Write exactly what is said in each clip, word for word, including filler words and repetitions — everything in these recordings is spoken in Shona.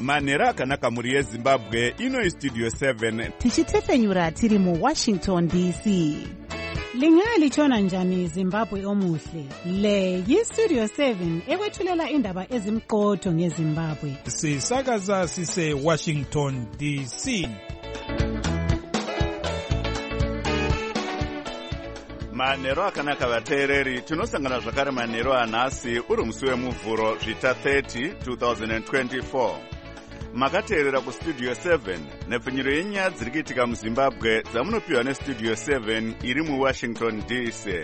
manhero akanaka mhuri yezimbabwe. Ino Studio seven tichitefenyura tiri mu Washington D C. Lingalitshona njani Zimbabwe omuhle? Le yi-Studio seven ekwethulela indaba ezimqotho ngeZimbabwe. Sisakaza sise Washington D C. manhero akanaka vateereri, tinosangana zvakare manhero anhasi uri musi wemuvhuro zvita thirty twenty twenty-four. Makateerera kustudio seven nepfunyiro yenyaya dziri kuitika muzimbabwe dzamunopiwa nestudio seven iri muwashington D C.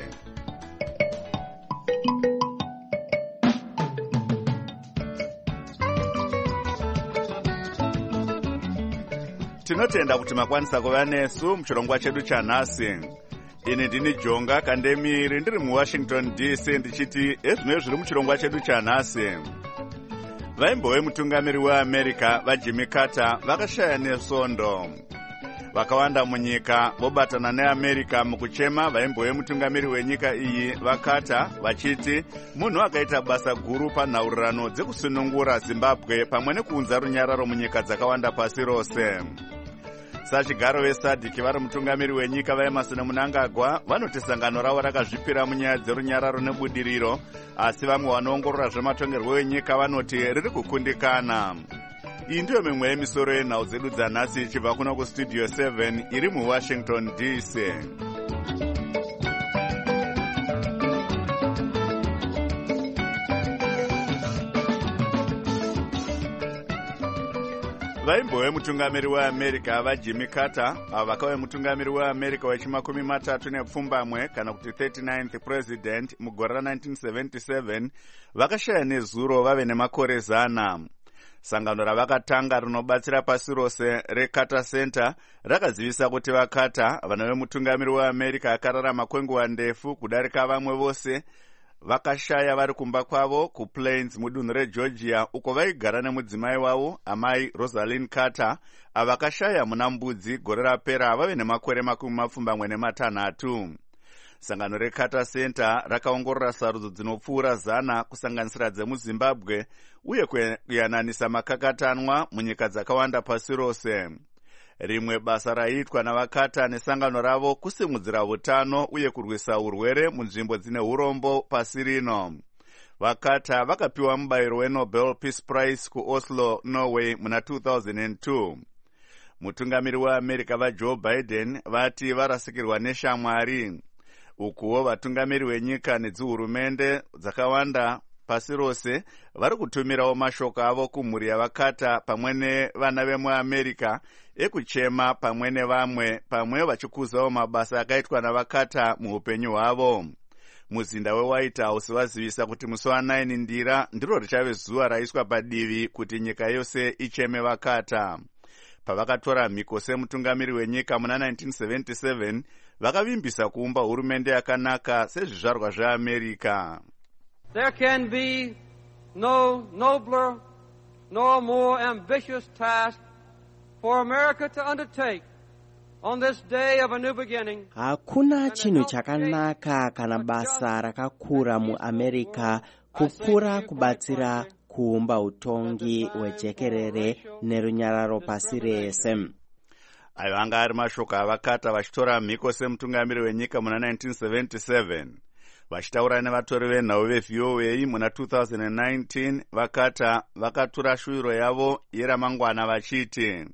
Tinotenda kuti makwanisa kuva nesu muchirongwa chedu chanhasi. Ini ndini Jonga Kandemiri ndiri muWashington D C ndichiti ezvimwe zviri muchirongwa chedu chanhasi. Vaimbove mutungamiri weAmerica vaJimmy Carter vakashaya nesondo. Vakawanda munyika vobatana neAmerica mukuchema vaimbove mutungamiri wenyika iyi vaCarter vachiti munhu akaita basa guru panhaurirano dzekusunungura Zimbabwe pamwe nekuunza runyararo munyika dzakawanda pasi rose. Sachigaro vesadhiki vari mutungamiri wenyika vaEmerson Mnangagwa vanoti sangano ravo rakazvipira munyaya dzerunyararo nebudiriro, asi vamwe vanoongorora zvematongerwo enyika vanoti riri kukundikana. Iyi ndiyo mimwe yemisoro yenhau dzedu dzanhasi ichibva kuno kustudio seven iri muWashington D C. Vaimbove mutungamiri weAmerica vaJimmy Carter avo vakave mutungamiri weAmerica wechimakumi matatu nepfumbamwe kana kuti thirty-ninth president mugore ra-nineteen seventy-seven vakashaya nezuro vave nemakore zana. Sangano ravakatanga rinobatsira pasi rose reCarter Center rakazivisa kuti vaCarter vanove mutungamiri weAmerica akararama kwenguva ndefu kudarika vamwe vose vakashaya vari kumba kwavo kuPlains mudunhu reGeorgia uko vaigara nemudzimai wavo amai Rosalind Carter avakashaya muna mbudzi gore rapera vave nemakore makumi mapfumbamwe nematanhatu. Sangano reCarter Center rakaongorora sarudzo dzinopfuura zana kusanganisira dzemuZimbabwe uye kuyananisa makakatanwa munyika dzakawanda pasi rose. Rimwe basa raiitwa navaCarter nesangano ravo kusimudzira utano uye kurwisa urwere munzvimbo dzine urombo pasi rino. VaCarter vakapiwa mubayiro weNobel Peace Prize kuOslo, Norway muna two thousand two. Mutungamiri weAmerica vaJoe Biden vati varasikirwa neshamwari. Ukuwo vatungamiri wenyika nedzihurumende dzakawanda pasi rose vari kutumirawo mashoko avo kumhuri yavaCarter pamwe nevana vemuAmerica ekuchema pamwe nevamwe pamwe vachikuzawo mabasa akaitwa navaCarter muupenyu hwavo. Muzinda weWhite House vazivisa kuti musi wa-nine ndira ndiro richave zuva raiswa padivi kuti nyika yose icheme vaCarter. Pavakatora mhiko semutungamiri wenyika muna nineteen seventy-seven vakavimbisa kuumba hurumende yakanaka sezvizvarwa zveAmerica. There can be no nobler nor more ambitious task for America to undertake on this day of a new beginning. Hakuna chinhu chakanaka kana basa rakakura muAmerica kupfuura kubatsira kuumba utongi hwejekerere nerunyararo pasi rese. Ayo anga ari mashoko avaCarter vachitora mhiko semutungamiri wenyika muna nineteen seventy-seven. Vachitaura nevatori venhau veV O A muna two thousand nineteen, vaCarter vakatura shuviro yavo yeramangwana vachiti,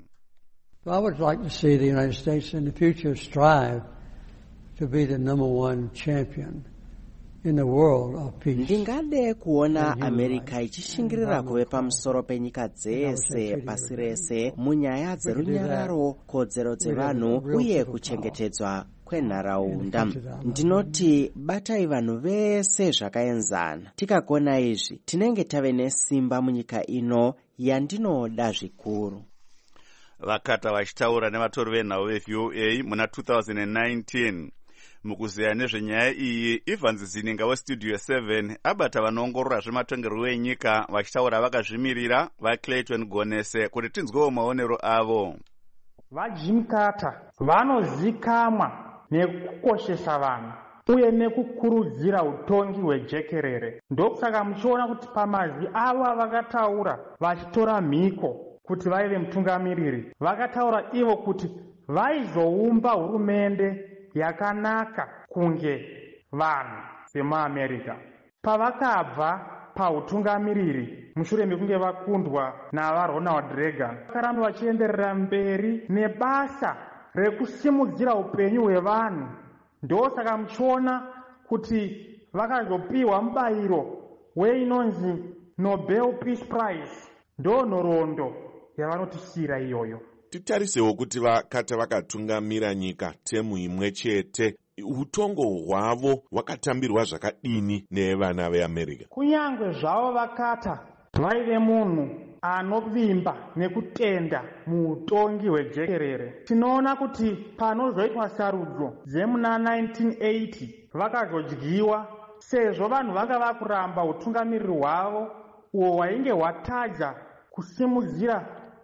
I would like to see the United States in the future strive to be the number one champion in the world of peace. Ndingade kuona America ichishingirira kuve pamusoro penyika dzese pasi rese munyaya dzerunyararo, kodzero dzevanhu uye kuchengetedzwa kwenharaunda. Ndinoti batai vanhu vese zvakaenzana. Tikagona izvi tinenge tave nesimba munyika ino yandinoda zvikuru. VaCarter vachitaura nevatori venhau veV O A muna two thousand nineteen. Mukuziya nezvenyaya iyi, Evans Zininga weStudio seven abata vanoongorora zvematongerwo enyika vachitaura vakazvimirira vaClayton Gonese kuti tinzwewo maonero avo. VaJimmy Carter vanozikamwa nekukoshesa vanhu uye nekukurudzira utongi hwejekerere. Ndokusaka muchiona kuti pamazwi avo vakataura vachitora mhiko kuti vaive mutungamiriri vakataura ivo kuti vaizoumba hurumende yakanaka kunge vanhu vemuamerica. Pavakabva pautungamiriri mushure mekunge vakundwa navaRonald Reagan, vakaramba vachienderera mberi nebasa rekusimudzira upenyu hwevanhu. Ndosaka muchiona kuti vakazopiwa mubayiro weinonzi Nobel Peace Prize. Ndo nhoroondo yavanotisiyira iyoyo. Titarisewo kuti vakati vakatungamira nyika temu imwe chete, utongo hwavo hwakatambirwa zvakadini nevana veAmerica. Kunyangwe zvavo vakata vaive munhu anovimba nekutenda muutongi hwejekerere, tinoona kuti panozoitwa sarudzo dzemuna nineteen eighty vakazodyiwa sezvo vanhu vanga vakuramba utungamiriri hwavo uwo hwainge hwatadza kusimudzira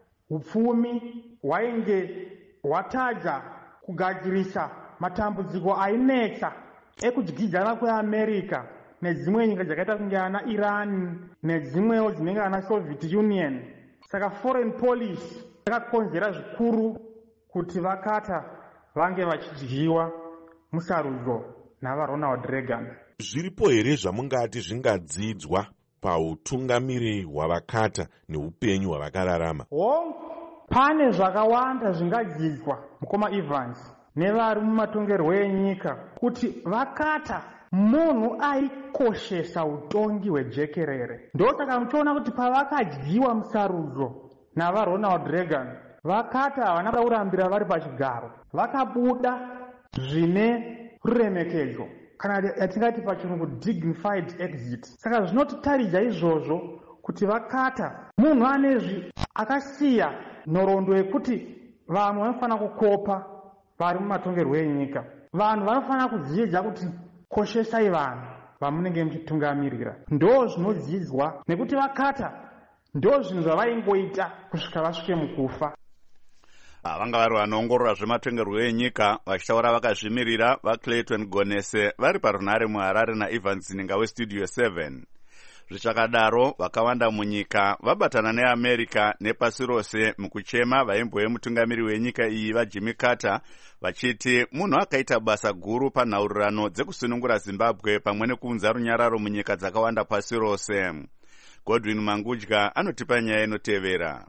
upfumi, hwainge hwatadza kugadzirisa matambudziko ainetsa ekudyidzana kweAmerica nedzimwe nyika dzakaita kunge ana Iran nedzimwewo dzinenge ana Soviet Union. Saka foreign policy yakakonzera zvikuru kuti vakata vange vachidyiwa musarudzo navaRonald Reagan. Zviripo here zvamungati zvingadzidzwa pautungamiri hwavakata neupenyu hwavakararama? Oh, pane zvakawanda zvingadzidzwa mukoma Evans nevari mumatongerwo enyika, kuti vakata munhu aikoshesa utongi hwejekerere. Ndosaka muchiona kuti pavakadyiwa musarudzo navaRonald Reagan, vakata havana kuda kurambira vari pachigaro, vakabuda zvine ruremekedzo, kana yatingati pachirungu dignified exit. Saka zvinotitaridza izvozvo kuti vakata munhu anezvi akasiya nhoroondo yekuti vamwe vanofanira kukopa vari mumatongerwo enyika. Vanhu vanofanira kudzidza kuti koshesai vanhu vamunenge muchitungamirira. Ndo zvinodzidzwa nekuti vakata ndo zvinhu zvavaingoita kusvika vasvike mukufa. Vanga vari vanoongorora zvematongerwo enyika vachitaura vakazvimirira vaClayton Gonese vari parunhare muHarare naEvans Ninga westudio seven. Zvichakadaro vakawanda munyika vabatana neAmerica nepasi rose mukuchema vaimbo vemutungamiri wenyika iyi vaJimmy Carter vachiti munhu akaita basa guru panhaurirano dzekusunungura Zimbabwe pamwe nekuunza runyararo munyika dzakawanda pasi rose. Godwin Mangudya anotipa nyaya inotevera.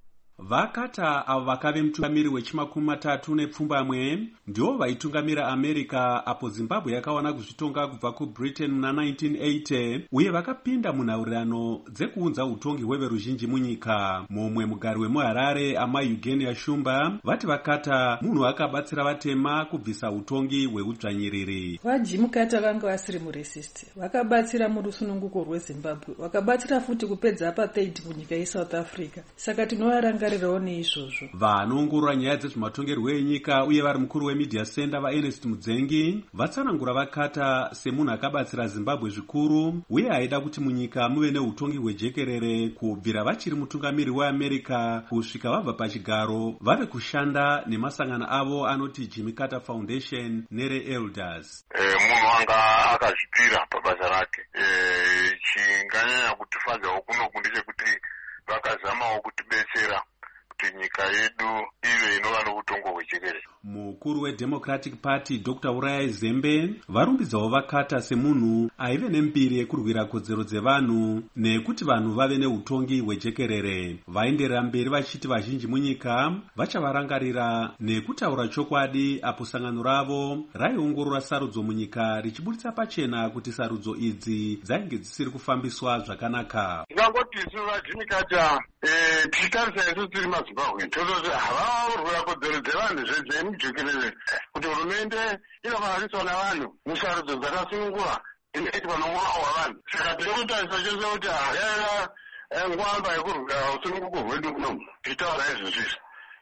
Vakata avo vakave mutungamiri wechimakumi matatu nepfumbamwe ndivo vaitungamira America apo Zimbabwe yakawana kuzvitonga kubva kuBritain muna nineteen eighty, uye vakapinda munhaurirano dzekuunza utongi hweveruzhinji munyika. Mumwe mugari wemuHarare Amai Eugenia Shumba vati vakata munhu akabatsira vatema kubvisa utongi hweudzvanyiriri. VaJimmy Carter vanga vasiri muresist, vakabatsira murusununguko rweZimbabwe, vakabatsira futi kupedza apartheid munyika yeSouth Africa. Saka tinovaranga izvozvo. Vanoongorora nyaya dzezvematongerwo enyika uye vari mukuru wemedia center vaErnest Mudzengi vatsanangura vakata semunhu akabatsira Zimbabwe zvikuru uye aida kuti munyika muve neutongi hwejekerere kubvira vachiri mutungamiri weAmerica kusvika vabva pachigaro vave kushanda nemasangano avo anoti Jimmy Carter Foundation nere Elders. E, munhu anga akazvipira pabasa rake. E, chinganyanya kutifadzawo kunoku ndechekuti vakazamawo kutibetsera nyika yedu ive inova noutongo hwejekerere. Mukuru weDemocratic Party Doctor Uraya Zembe varumbidzawo vakata semunhu aive nembiri yekurwira kodzero dzevanhu nekuti vanhu vave neutongi hwejekerere. Vaenderera mberi vachiti vazhinji munyika vachavarangarira nekutaura chokwadi apo sangano ravo raiongorora sarudzo munyika richibuditsa pachena kuti sarudzo idzi dzainge dzisiri kufambiswa zvakanaka. Ndingangoti isu vaJimmy Carter eh tichitarisa isu tiri maZimbabwe tototi havaurwira kodzero dzevanhu zvemujekerere kuti hurumende inofanira navanhu musarudzo dzakasunungura inoitwa nomwoyo wavanhu. Saka tiri kutarisa chose kuti hayaya ngwamba yekurwira usununguko hwedu kuno tichitaura izvozvizvi.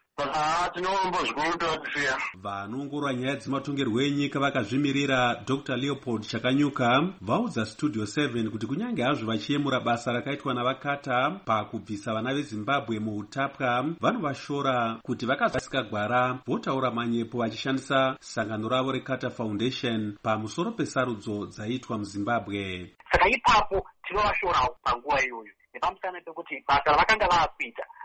Vanoongorora nyaya dzematongerwo enyika vakazvimirira Doctor Leopold Chakanyuka vaudza Studio seven kuti kunyange hazvo vachiyemura basa rakaitwa navakata pakubvisa vana veZimbabwe muutapwa, vanovashora kuti vakazasika gwara votaura manyepo vachishandisa sangano ravo reCarter Foundation pamusoro pesarudzo dzaitwa muZimbabwe. Saka ipapo tinovashorawo panguva iyoyo nepamusana pekuti basa ravakanga vaakuita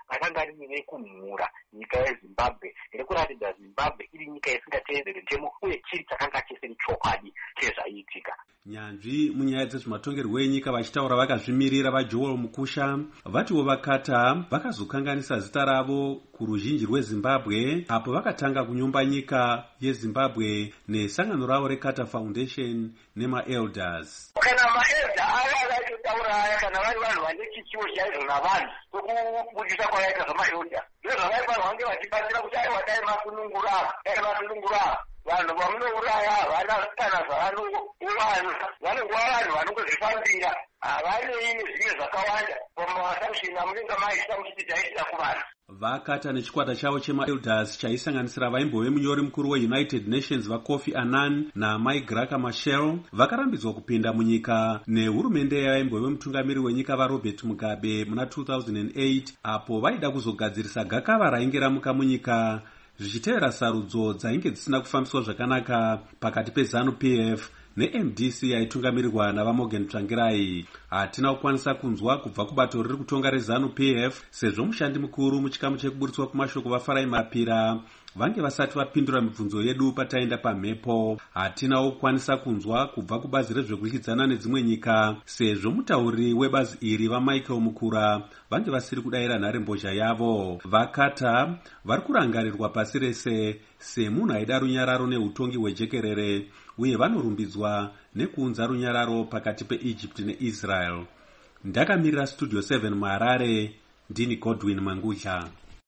akanga ari nekumhura nyika yezimbabwe rekuratidza zimbabwe iri nyika isingateedzere ntemo uye chiri chakanga chisiri chokwadi chezvaiitika. Nyanzvi munyaya dzezvematongerwo enyika vachitaura vakazvimirira vaJoel Mukusha vatiwo vakata vakazokanganisa zita ravo kuruzhinji rweZimbabwe apo vakatanga kunyumba nyika yeZimbabwe nesangano ravo reCarter Foundation nemaelders. Kana maelda akataura aya kana vari vanhu vane chichivo chaizvo navanhu tokubudisa kwavaita zvamaelda ndizvo zvavaifanirwa kunge vachibatsira kuti aiwa dai masunungura dai masunungura vanhu vamunouraya havana kana zvavanowana vanongowa vanhu vanongozvifambira havanei nezvimwe zvakawanda pamaassumption amunenge maisa muchiti taitira kuvanhu. Vakata nechikwata chavo chemaelders chaisanganisira vaimbove munyori mukuru weUnited Nations vaKofi Annan naMike Graka Machel vakarambidzwa kupinda munyika nehurumende yavaimbove mutungamiri wenyika vaRobert Mugabe muna two thousand eight apo vaida kuzogadzirisa gakava rainge ramuka munyika zvichitevera sarudzo dzainge dzisina kufambiswa zvakanaka pakati peZANU-P F ne-M D C yaitungamirirwa navaMorgan Tsvangirai. Hatina kukwanisa kunzwa kubva kubato riri kutonga reZANU-P F sezvo mushandi mukuru muchikamu chekuburitswa kumashoko vaFarai Mapira vange vasati vapindura mibvunzo yedu pataenda pamhepo. Hatinawo kukwanisa kunzwa kubva kubazi rezvekudyidzana nedzimwe nyika sezvo mutauri webazi iri vaMichael Mukura vange vasiri kudayira nharembozha yavo. Vakata vari kurangarirwa pasi rese semunhu aida runyararo neutongi hwejekerere uye vanorumbidzwa nekuunza runyararo pakati peEgypt neIsrael. Ndakamirira Studio seven muHarare, ndini Godwin Mangudya.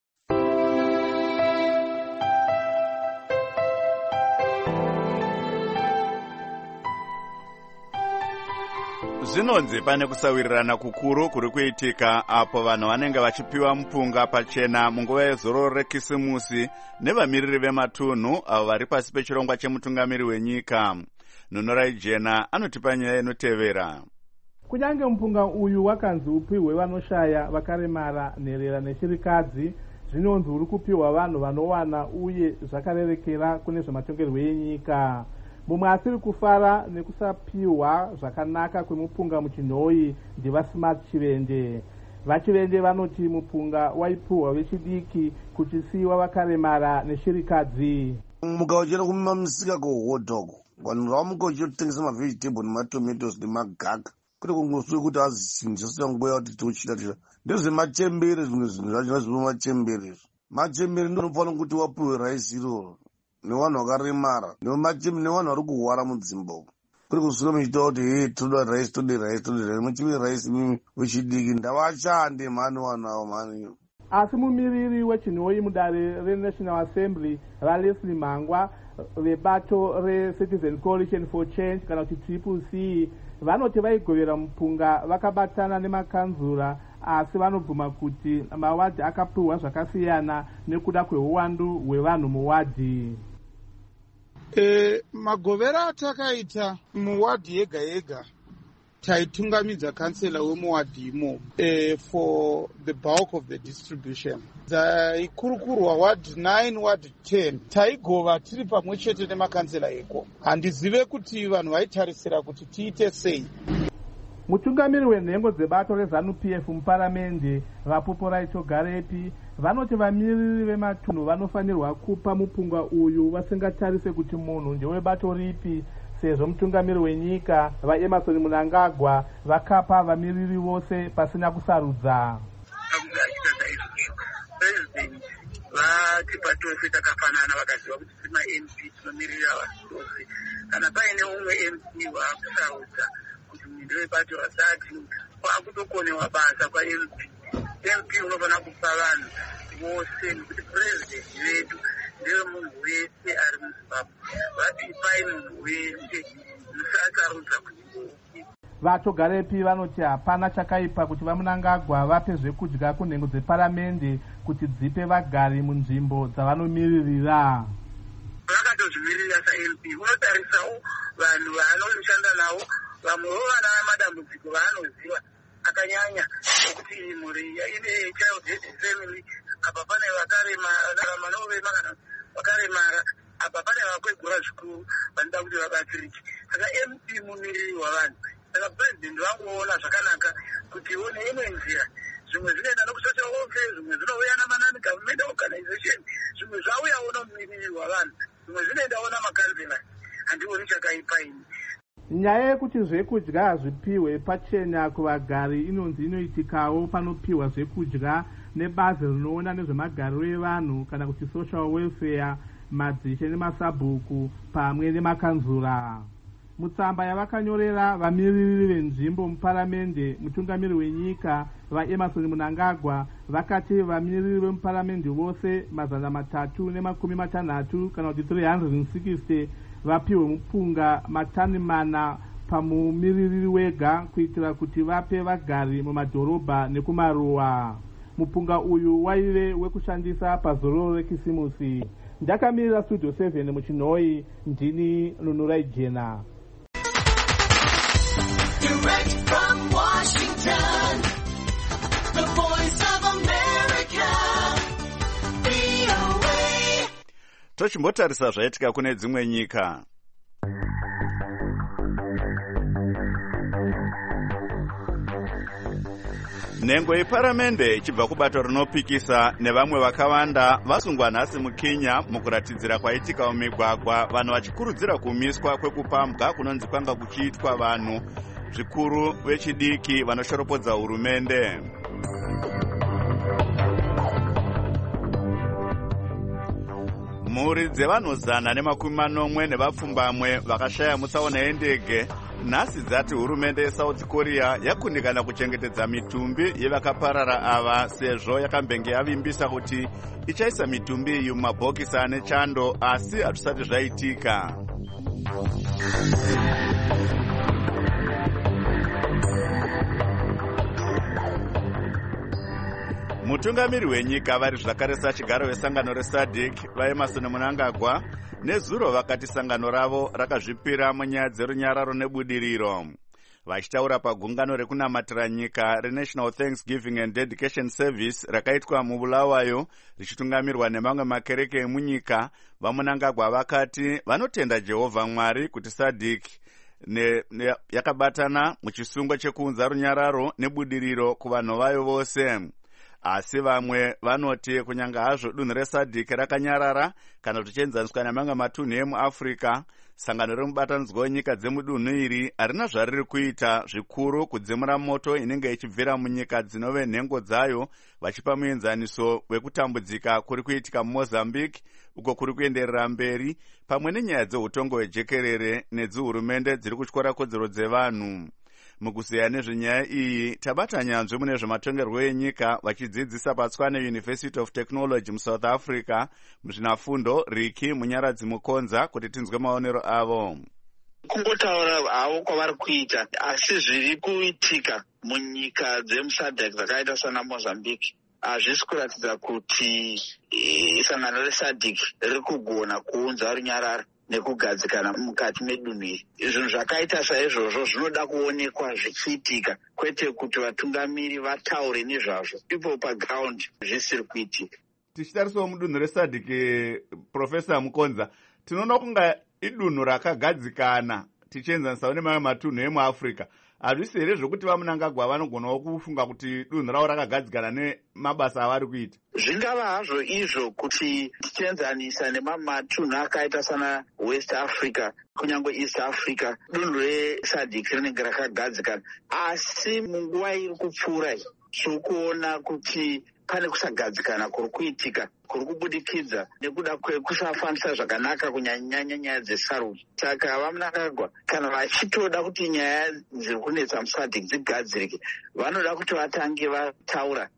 Zvinonzi pane kusawirirana kukuru kuri kuitika apo vanhu vanenge vachipiwa mupunga pachena munguva yezororo rekisimusi nevamiriri vematunhu avo vari pasi pechirongwa chemutungamiri wenyika. Nhunorai Jena anotipa nyaya inotevera. Kunyange mupunga uyu wakanzi upiwe vanoshaya, vakaremara, nherera neshirikadzi, zvinonzi uri kupiwa vanhu vanowana uye zvakarerekera kune zvematongerwo enyika. Mumwe asiri kufara nekusapiwa zvakanaka kwemupunga muchinhoi ndivaSmart Chivende. VaChivende vanoti mupunga waipiwa vechidiki kuchisiyiwa vakaremara neshirikadzi. Muka uchera kumamisika kuhodhog vanhu vamuka uchitengesa mavegetables nematomatoes nemagaka kuri kungoswe kuti azichinjisa nguva yakuti tochita ndezvemachembere, zvimwe zvinhu zvacho zvino machembere machembere ndonofanira kuti wapiwe raisi iroro nevanhu vakaremara nevanhu vari kuhwara mudzimbabwe kuri kusura muchitaura kuti he toda raisi tode raisi tode raisi muchive raisi mimi wechidiki ndavashande mhani vanavo mhani. Asi mumiriri wechinhoi mudare reNational Assembly vaLeslie Mangwa vebato reCitizen Coalition for Change kana kuti Triple C vanoti vaigovera mupunga vakabatana nemakanzura asi vanobvuma kuti mawadhi akapiwa zvakasiyana nekuda kweuwandu hwevanhu muwadhi. E, magovera atakaita muwadhi yega yega taitungamidza kansela wemuwadhi imo e, for the bulk of the distribution. Dzaikurukurwa ward nine ward ten taigova tiri pamwe chete nemakansela eko. Handizive kuti vanhu vaitarisira kuti tiite sei. Mutungamiri wenhengo dzebato reZANU-P F muparamende vaPoporai Chogarepi vanoti vamiriri vematunhu vanofanirwa kupa mupunga uyu vasingatarise kuti munhu ndewebato ripi, sezvo mutungamiri wenyika vaEmerson Mnangagwa vakapa vamiriri vose pasina kusarudza. Vati patose takafanana vakaziva kuti sima M P tinomirira vanhu vose. Kana paine umwe M P waakusarudza kuti ndewebato vasati kwakutokonewa basa kwaM P. M P unofanira kupa vanhu vose nekuti purezidendi vedu ndewe munhu wese ari muZimbabwe. Vatipai munhu wese musasarudza kuti VaChogarepi vanoti hapana chakaipa kuti vaMnangagwa vape zvekudya kunhengo dzeparamende kuti dzipe vagari munzvimbo dzavanomiririra. Vakatozvimirira saM P unotarisawo vanhu vaanoshanda navo, vamwe vovana madambudziko vaanoziva akanyanya okuti mhuri ine child headed family, apa pane vakaremara manovema kana vakaremara, apa pane vakwegura zvikuru vanoda kuti vabatsirike. Saka M P mumiriri wavanhu. Saka president vanguona zvakanaka kuti one imwe nzira zvimwe zvinoenda nekusocial welfare, zvimwe zvinouya namanani government organization, zvimwe zvauyawo nomumiriri wavanhu, zvimwe zvinoendawo namakanzela. Handioni chakaipa ini. Nyaya yekuti zvekudya zvipiwe pachena kuvagari inonzi inoitikawo panopiwa zvekudya nebazi rinoona nezvemagariro evanhu kana kuti social welfare, madzishe nemasabhuku pamwe nemakanzura. Mutsamba yavakanyorera vamiriri venzvimbo muparamende, mutungamiri wenyika vaEmerson Mnangagwa vakati vamiriri vemuparamende vose mazana matatu nemakumi matanhatu kana kuti three hundred sixty vapiwe mupunga matani mana pamumiriri wega kuitira kuti vape vagari mumadhorobha nekumaruwa. Mupunga uyu waive wekushandisa pazororo rekisimusi. Ndakamirira studio seven muchinhoi, ndini Nunurai Jena. Direct from Washington, the voice of America, V O A. Tochimbotarisa zvaitika kune dzimwe nyika. Nhengo yeparamende ichibva kubato rinopikisa nevamwe vakawanda vasungwa nhasi muKenya mukuratidzira kwaitika mumigwagwa, vanhu vachikurudzira kumiswa kwekupambwa kunonzi kwanga kuchiitwa vanhu zvikuru vechidiki vanoshoropodza hurumende. Mhuri dzevanhu zana nemakumi manomwe nevapfumbamwe vakashaya mutsaona yendege nhasi dzati hurumende yeSouth Korea yakundikana kuchengetedza mitumbi yevakaparara ava sezvo yakambenge yavimbisa kuti ichaisa mitumbi iyi mumabhokisi ane chando, asi hazvisati zvaitika. Mutungamiri wenyika vari zvakare sachigaro wesangano reSADC vaEmerson Mnangagwa nezuro vakati sangano ravo rakazvipira munyaya dzerunyararo nebudiriro. Vachitaura pagungano rekunamatira nyika reNational Thanksgiving and Dedication Service rakaitwa muBulawayo richitungamirwa nemamwe makereke emunyika, vaMnangagwa vakati vanotenda Jehovha Mwari kuti SADC ne, ne, yakabatana muchisungo chekuunza runyararo nebudiriro kuvanhu vayo vose. Asi vamwe vanoti kunyanga hazvo dunhu reSADC rakanyarara kana tuchienzaniswa nemamwe matunhu emuAfrica, sangano remubatanidzwa wenyika dzemudunhu iri harina zvariri kuita zvikuru kudzimura moto inenge ichibvira munyika dzinove nhengo dzayo, vachipa muenzaniso wekutambudzika kuri kuitika muMozambique uko kuri kuenderera mberi, pamwe nenyaya dzeutongo hwejekerere nedzihurumende dziri kutyora kodzero dzevanhu. Mukuzeya nezvenyaya iyi tabata nyanzvi mune zvematongerwo enyika vachidzidzisa paTshwane University of Technology muSouth Africa muzvinafundo Riki Munyaradzi Mukonza kuti tinzwe maonero avo. Kungotaura havo kwavari kuita, asi zviri kuitika munyika dzemuSADC dzakaita sana Mozambique hazvisi kuratidza kuti sangano reSADC riri kugona kuunza runyararo nekugadzikana mukati medunhu iri. Zvinhu zvakaita saizvozvo zvinoda kuonekwa zvichiitika, kwete kuti vatungamiri vataure nezvazvo ipo paground zvisiri kuitika. Tichitarisawo mudunhu reSADC, Profesa Mukonza, tinoona kunga idunhu rakagadzikana tichienzanisawo nemamwe matunhu emuAfrica. Hazvisi here zvokuti vaMnangagwa vanogonawo kufunga kuti dunhu ravo rakagadzikana nemabasa avari kuita? Zvingava hazvo izvo kuti tichienzanisa nemamwe matunhu akaita sana West Africa kunyange East Africa, dunhu reSADC rinenge rakagadzikana, asi munguva iri kupfuura tiri kuona kuti pane kusagadzikana kuri kuitika kuri kubudikidza nekuda kwekusafambisa zvakanaka kunyanya nyaya dzesarudzo. Saka vaMnangagwa kana vachitoda kuti nyaya dziri kunetsa muSADC dzigadzirike, vanoda kuti vatange vataura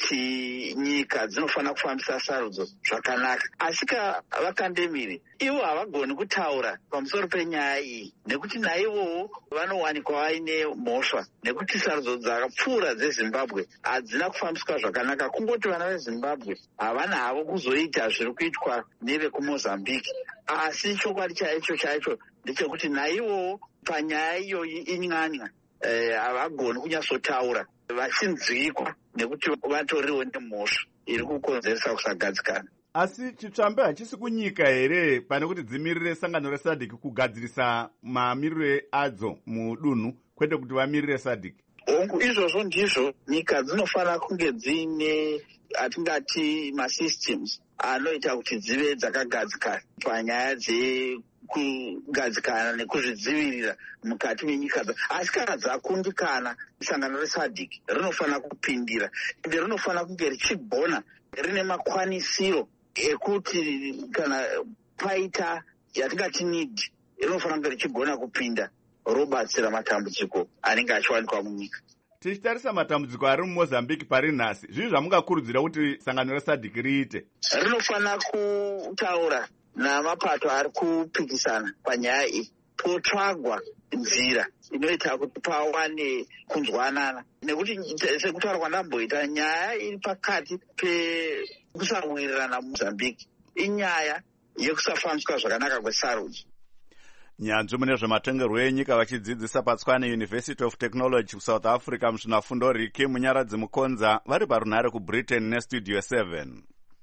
kuti nyika dzinofanira kufambisa sarudzo zvakanaka. Asi vakandemiri ivo havagoni kutaura pamusoro penyaya iyi nekuti naivowo vanowanikwa vaine mhosva nekuti sarudzo dzakapfuura dzeZimbabwe hadzina kufambiswa zvakanaka. Kungoti vana veZimbabwe havana havo kuzoita zviri kuitwa nevekuMozambique, asi chokwadi chaicho chaicho ndechekuti naivowo panyaya iyoyi inyanya havagoni kunyatsotaura vachinzwikwa nekuti vatoriwo nemhosva iri kukonzeresa kusagadzikana. Asi chitsvambe hachisi kunyika here pane kuti dzimirire sangano reSADC kugadzirisa mamiriro adzo mudunhu, kwete kuti vamirire SADC? hongu izvozvo ndizvo nyika dzinofanira kunge dziine atingati masystems anoita kuti dzive dzakagadzikana panyaya dzekugadzikana nekuzvidzivirira mukati menyika dzo. Asi kana dzakundikana, sangano resadc rinofanira kupindira ende rinofanira kunge richigona rine makwanisiro ekuti kana paita yatingati need rinofanira kunge richigona kupinda robatsira matambudziko anenge achiwanikwa munyika. Tichitarisa matambudziko ari muMozambique pari nhasi, zvii zvamungakurudzira kuti sangano resadc riite? Rinofanira kutaura namapato ari kupikisana panyaya iyi, potsvagwa nzira inoita kuti pawane kunzwanana, nekuti sekutaurwa ndamboita nyaya iri pakati pekusawirirana muMozambique inyaya yekusafambiswa zvakanaka kwesarudzo. Nyanzvi mune zvematongerwo enyika vachidzidzisa paTswane University of Technology kuSouth Africa muzvinafundo riki Munyaradzi Mukonza vari parunhare kuBritain neStudio seven.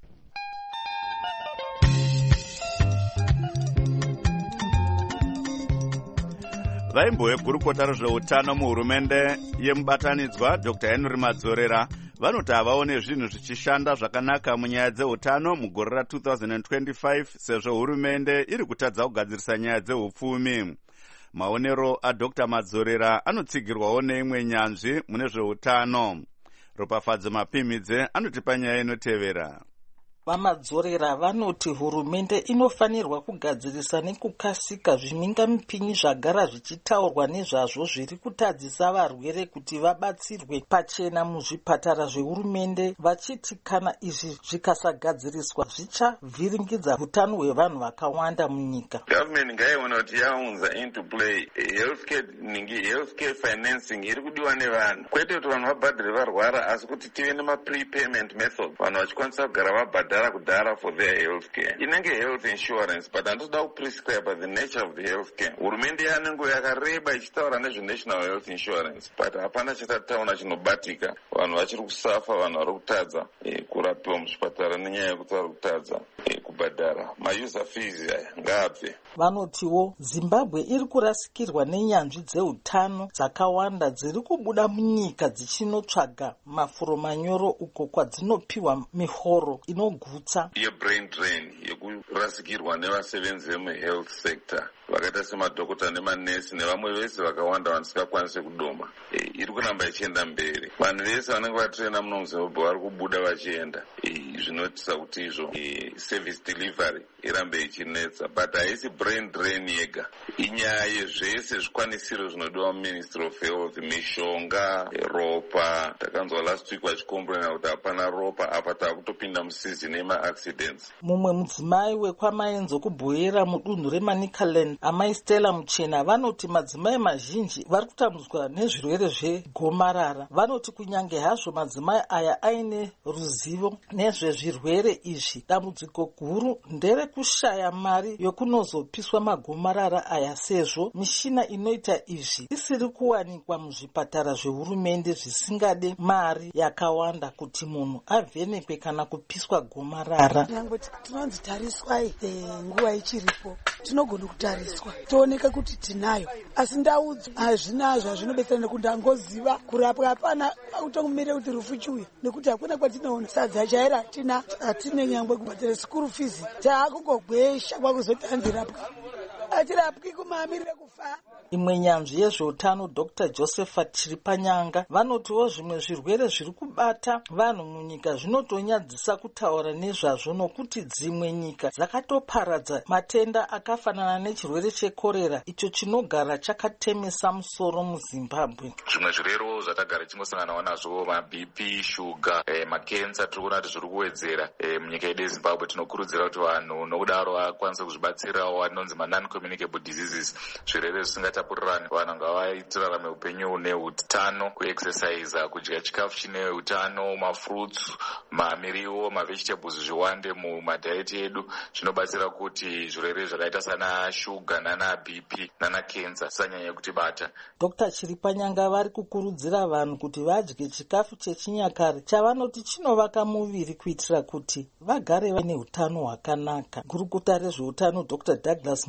Vaimbo vegurukota rezveutano muhurumende yemubatanidzwa Doctor Henry Madzorera vanoti havaone zvinhu zvichishanda zvakanaka munyaya dzeutano mugore ra two thousand twenty-five sezvo hurumende iri kutadza kugadzirisa nyaya dzeupfumi. Maonero aDr Madzorera anotsigirwawo neimwe nyanzvi mune zveutano. Ropafadzo Mapimidze anotipa nyaya inotevera. Vamadzorera vanoti hurumende inofanirwa kugadzirisa nekukasika zvimingamipinyi zvagara zvichitaurwa nezvazvo zviri kutadzisa varwere kuti vabatsirwe pachena muzvipatara zvehurumende, vachiti kana izvi zvikasagadziriswa zvichavhiringidza hutano hwevanhu vakawanda munyika. Government ngaiona kuti yaunza into play healthcare ningi healthcare financing iri kudiwa nevanhu, kwete kuti vanhu vabhadhare varwara, asi kuti tive nema-prepayment method, vanhu vachikwanisa kugara vabhadhara kudhara for their healthcare. Inenge health insurance, but handitoda kuprescribe the nature of the healthcare. Hurumende yanenge yakareba ichitaura nezvenational health insurance, but hapana chatataona chinobatika. Vanhu vachiri kusafa, vanhu vari kutadza kurapiwa muzvipatara nenyaya yekuti vari kutadza kubhadhara mauser fees aya ngaabve. Vanotiwo Zimbabwe iri kurasikirwa nenyanzvi dzeutano dzakawanda dziri kubuda munyika dzichinotsvaga mafuro manyoro uko kwadzinopiwa mihoro inogutsa. Ye-brain drain yekurasikirwa nevasevenzi vemuhealth sector vakaita semadhokota nemanesi nevamwe vese vakawanda vanisingakwanise kudoma iri kuramba ichienda mberi. Vanhu vese vanenge vatrena muno muZimbabwe vari kubuda vachienda, zvinotisa kuti izvo service delivery irambe ichinetsa, but haisi brain drain yega, inyaya yezvese zvikwanisiro zvinodiwa muMinistry of Health, mishonga, ropa. Takanzwa last week vachikomplaina kuti hapana ropa, apa taakutopinda musizini yema-accidents. Mumwe mudzimai wekwamaenzo kubhoera mudunhu reManicaland, amai Stella Muchena, vanoti madzimai mazhinji vari kutambudzwa nezvirwere zvegomarara. Vanoti kunyange hazvo madzimai aya aine ruzivo nezvezvirwere izvi, dambudziko guru ndere kushaya mari yokunozopiswa magomarara aya, sezvo mishina inoita izvi isiri kuwanikwa muzvipatara zvehurumende zvisingade mari yakawanda kuti munhu avhenekwe kana kupiswa gomarara. Nyangwe tinonzi tariswai nguva ichiripo, tinogona kutariswa tooneka kuti tinayo, asi ndau hazvinazvo hazvinobetsera nekuti angoziva kurapwa hapana, utongomire kuti rufu chiuya, nekuti hakuna kwatinoona sadza chaira hatina, hatine nyangwe kubhadhara school fees, taakungogwesha kwakuzoti andirapwa atirapwi kumamirire kufa. Imwe nyanzvi yezveutano Doctor Josephat Chiripanyanga vanotiwo zvimwe zvirwere zviri kubata vanhu munyika zvinotonyadzisa kutaura nezvazvo, nokuti dzimwe nyika dzakatoparadza matenda akafanana nechirwere chekorera icho chinogara chakatemesa musoro muZimbabwe. Zvimwe zvirwere zvatagara tichingosanganawo nazvo ma-B P, shuga, eh, makensa tiri kuona kuti zviri kuwedzera eh, munyika yedu yeZimbabwe. Tinokurudzira kuti vanhu nokudaro vakwanise kuzvibatsirawo anonzi ma-non-communicable diseases, zvirwere zvisingatapurirani. Vanhu ngavaitirarame upenyu hune utano, kuexercise, kudya chikafu chine utano, mafruits, mamiriwo, mavegetables zviwande mumadhaiti edu, zvinobatsira kuti zvirwere zvakaita sana shuga nana B P nana kensa sanyanya kutibata. Doctor Chiripanyanga vari kukurudzira vanhu kuti vadye chikafu chechinyakare chavanoti chinovaka muviri kuitira kuti vagare vane utano hwakanaka. Gurukota rezveutano Doctor Douglas Mombe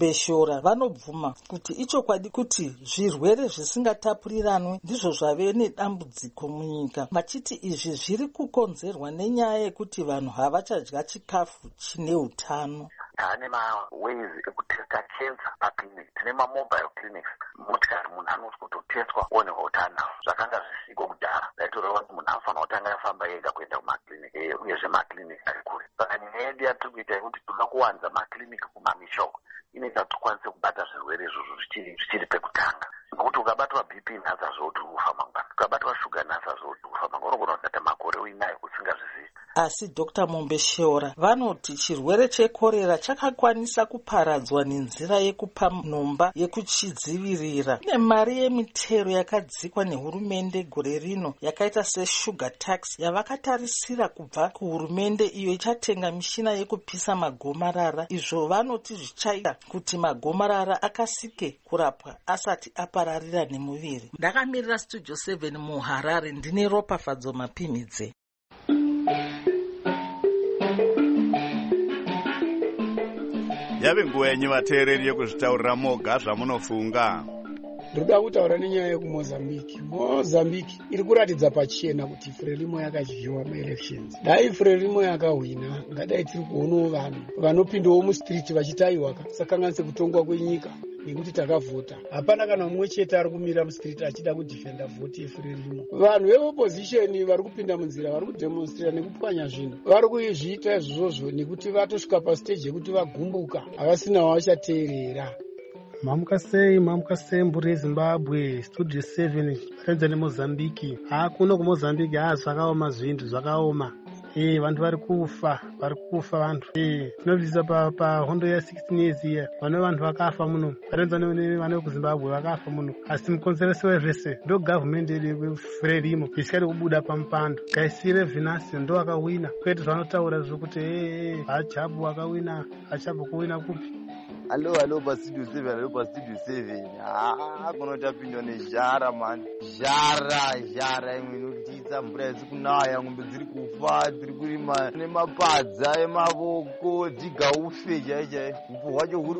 Mumbeshora vanobvuma kuti ichokwadi kuti zvirwere zvisingatapuriranwi ndizvo zvave nedambudziko munyika, vachiti izvi zviri kukonzerwa nenyaya yekuti vanhu havachadya chikafu chine utano. Taane maways ekutesta cancer paclinic, tine mamobile clinics, motikari munhu anototeswa onekwa kuti anawo. Zvakanga zvisiko kudhara, zaitoreva kuti munhu anofanira kutanga afamba ega kuenda kumakiriniki, uyezve makiriniki ari kure. Saka nyaya yedu yatiri kuita yekuti toda kuwanza makiriniki kumamishoko, inoita kuti tikwanise kubata zvirwere izvozvo zvichiri pekutanga. Nokuti ukabatwa B P nhasi zvoti kufa mangwana, ukabatwa shuga nhasi zvoti kufa mangwana, unogona kuita makore uinayo usingazvizivi. Asi Doctor Mumbeshora vanoti chirwere chekorera chakakwanisa kuparadzwa nenzira yekupa nhomba yekuchidzivirira. Kune mari yemitero yakadzikwa nehurumende gore rino yakaita sesugar tax yavakatarisira kubva kuhurumende iyo ichatenga mishina yekupisa magomarara. Izvo vanoti zvichaita kuti magomarara akasike kurapwa asati apararira nemuviri. Ndakamirira Studio seven muHarare, ndine Ropafadzo Mapimidze. Yave nguva yenyu vateereri yekuzvitaurira moga zvamunofunga. Ndoda kutaura nenyaya yekumozambique. Mozambique iri kuratidza pachena kuti Frelimo yakadyiwa maelections. Dai Frelimo yakahwina, ngadai tiri kuonawo vanhu vanopindawo mustriti vachitaiwa sakanganise kutongwa kwenyika nekuti takavhota. Hapana kana mumwe chete ari kumira mustriti achida kudhifenda vhoti yeFrelimo. Vanhu veopposition vari kupinda munzira, vari kudemonstrata nekupwanya zvinhu, vari kuzviita izvozvo nekuti vatosvika pastage yekuti vagumbuka, havasina wavachateerera. Mamuka sei, mamuka sei mburi yeZimbabwe, Studio seven, Renza neMozambique. Haa kuno kuMozambique, haa zvakaoma zvintu, zvakaoma. Eh, vantu vari kufa, vari kufa vantu. Eh, tinobvisa pa pa hondo ya sixteen years iya. Vane vantu vakafa muno. Renza ne vane kuZimbabwe vakafa muno. Asi mukonzeresi wezvese ndo government yedu Frelimo isikari kubuda pampando. Kaisire Venasi ndo akawina. Kwete zvanotaura zvokuti eh Achabu akawina, Achabu kuwina kupi. Hello, hello, pa Studio seven, hello, pa Studio seven. Ah, kunoita pindo nezhara, man. Zhara, zhara, imwe inotitsa mvura isi kunaya, ngombe dziri kufa, dziri kurima nemapadza emavoko, dziga ufe chaichai. Upo hwacho huri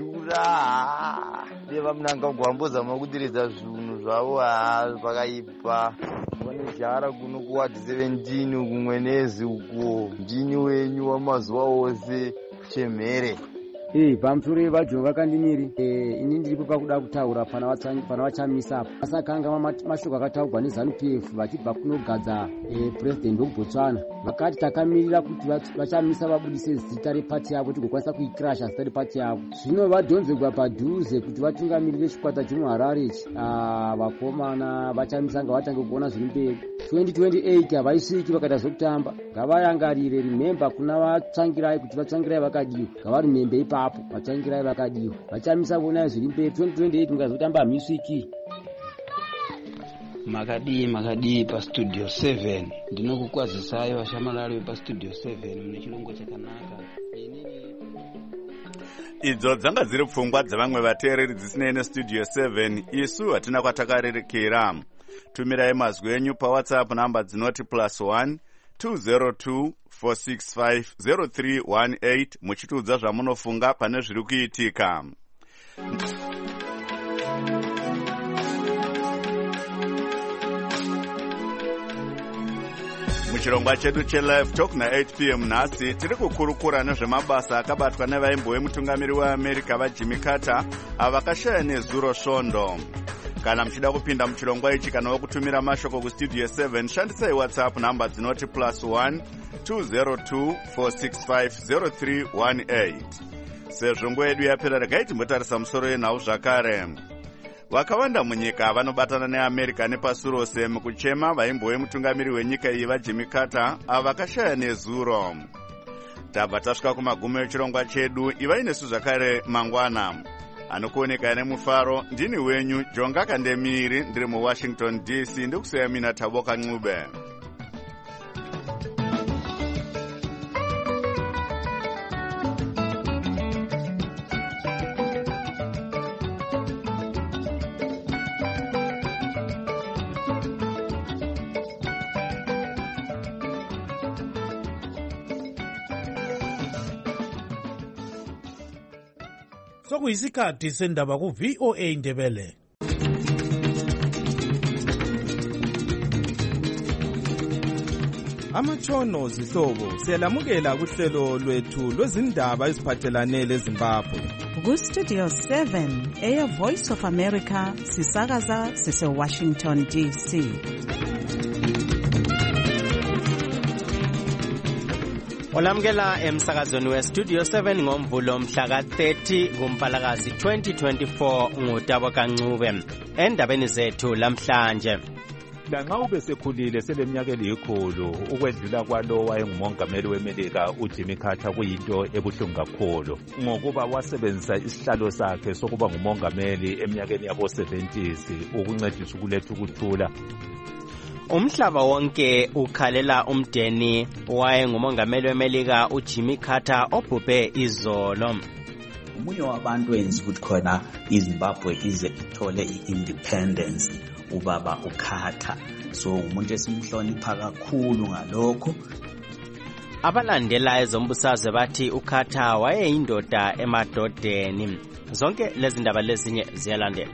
kudhura. Deva munanga kugwambozama kuderedza zvinhu zvavo, ah, pakaipa. Vane zhara kuno kuwadi seventeen kumwenezi uko. Ndini wenyu wamazuva ose chemhere. Eh, pamusoro vajo vakandimiri. Eh, ini ndiripo pakuda kutaura pana pana vachamisa apo. Asakanga mashoko akataurwa neZANU P F vachibva kunogadza eh president weBotswana. Vakati takamirira kuti vachamisa vabudise zita repati yavo tigokwanisa kuikrasha zita repati yavo. Zvino vadhonzerwa padhuze kuti vatungamirire chikwata chemuHarare. Ah, vakomana vachamisa nga vatange kuona zviri mberi. twenty twenty-eight havaisviki vakaita zvokutamba. Ngavayangarire, remember kuna vatsangirai kuti vatsangirai vakadiwa. Ngavari membe ipapo vatsangirai vakadiwa. Vachamisa kuona zviri mberi. twenty twenty-eight ngazotamba miswiki. Makadii makadii pa Studio seven. Ndinokukwazisayo vashamalari pa Studio seven mune chilongo chakanaka. Idzo dzanga dziri pfungwa dzavamwe vateereri dzisinei neStudio seven. Isu hatina kwatakarerekera. Tumirai mazwi enyu paWhatsApp namba dzinoti plus one two zero two four six five zero three one eight muchitiudza zvamunofunga pane zviri kuitika. Muchirongwa chedu cheLive Talk na eight p m nhasi tiri kukurukura nezvemabasa akabatwa nevaimbove mutungamiri weAmerica vaJimmy Carter avakashaya nezuro svondo. Kana mchida kupinda muchirongwa ichi kana wakutumira mashoko kuStudio seven, shandisai WhatsApp namba dzinoti plus one two zero two four six five zero three one eight. Sezvo nguva yedu yapera, regai timbotarisa musoro yenhau zvakare. Vakawanda munyika vanobatana neAmerica nepasi rose mukuchema vaimbove mutungamiri wenyika iyi vaJimmy Carter avakashaya nezuro. Tabva tasvika kumagumo echirongwa chedu. Ivai nesu zvakare mangwana. Anokuoneka nemufaro ndini wenyu Jonga Kandemiri, ndiri muWashington D C, ndikusiyamina Taboka Ncube. sokuyisikhathi sendaba ku-V O A Ndebele. Amatshono zihlobo siyalamukela kuhlelo lwethu lwezindaba eziphathelane leZimbabwe. Ku-Studio seven, Air Voice of America, sisakaza sise-Washington D C. Olamukela emsakazweni we-Studio seven ngomvulo mhla ka-thirty kuMpalakazi twenty twenty-four nguTabo Kancube. Endabeni zethu lamhlanje. Lanxa ube sekhulile seleminyaka elikhulu ukwedlula kwalo wayengumongameli weMelika uJimmy Carter kuyinto ebuhlungu kakhulu ngokuba wasebenzisa isihlalo sakhe sokuba ngumongameli eminyakeni yabo seventies ukuncedisa ukuletha ukuthula. Umhlaba wonke ukhalela umdeni wayengumongameli weMelika uJimmy Carter obhubhe izolo. Umunye wabantu enzi ukuthi khona iZimbabwe ize ithole i-independence ubaba uKarter, so umuntu esimhlonipha kakhulu ngalokho. Abalandela ezombusazwe bathi uKarter wayeyindoda emadodeni. Zonke lezi ndaba lezinye ziyalandela.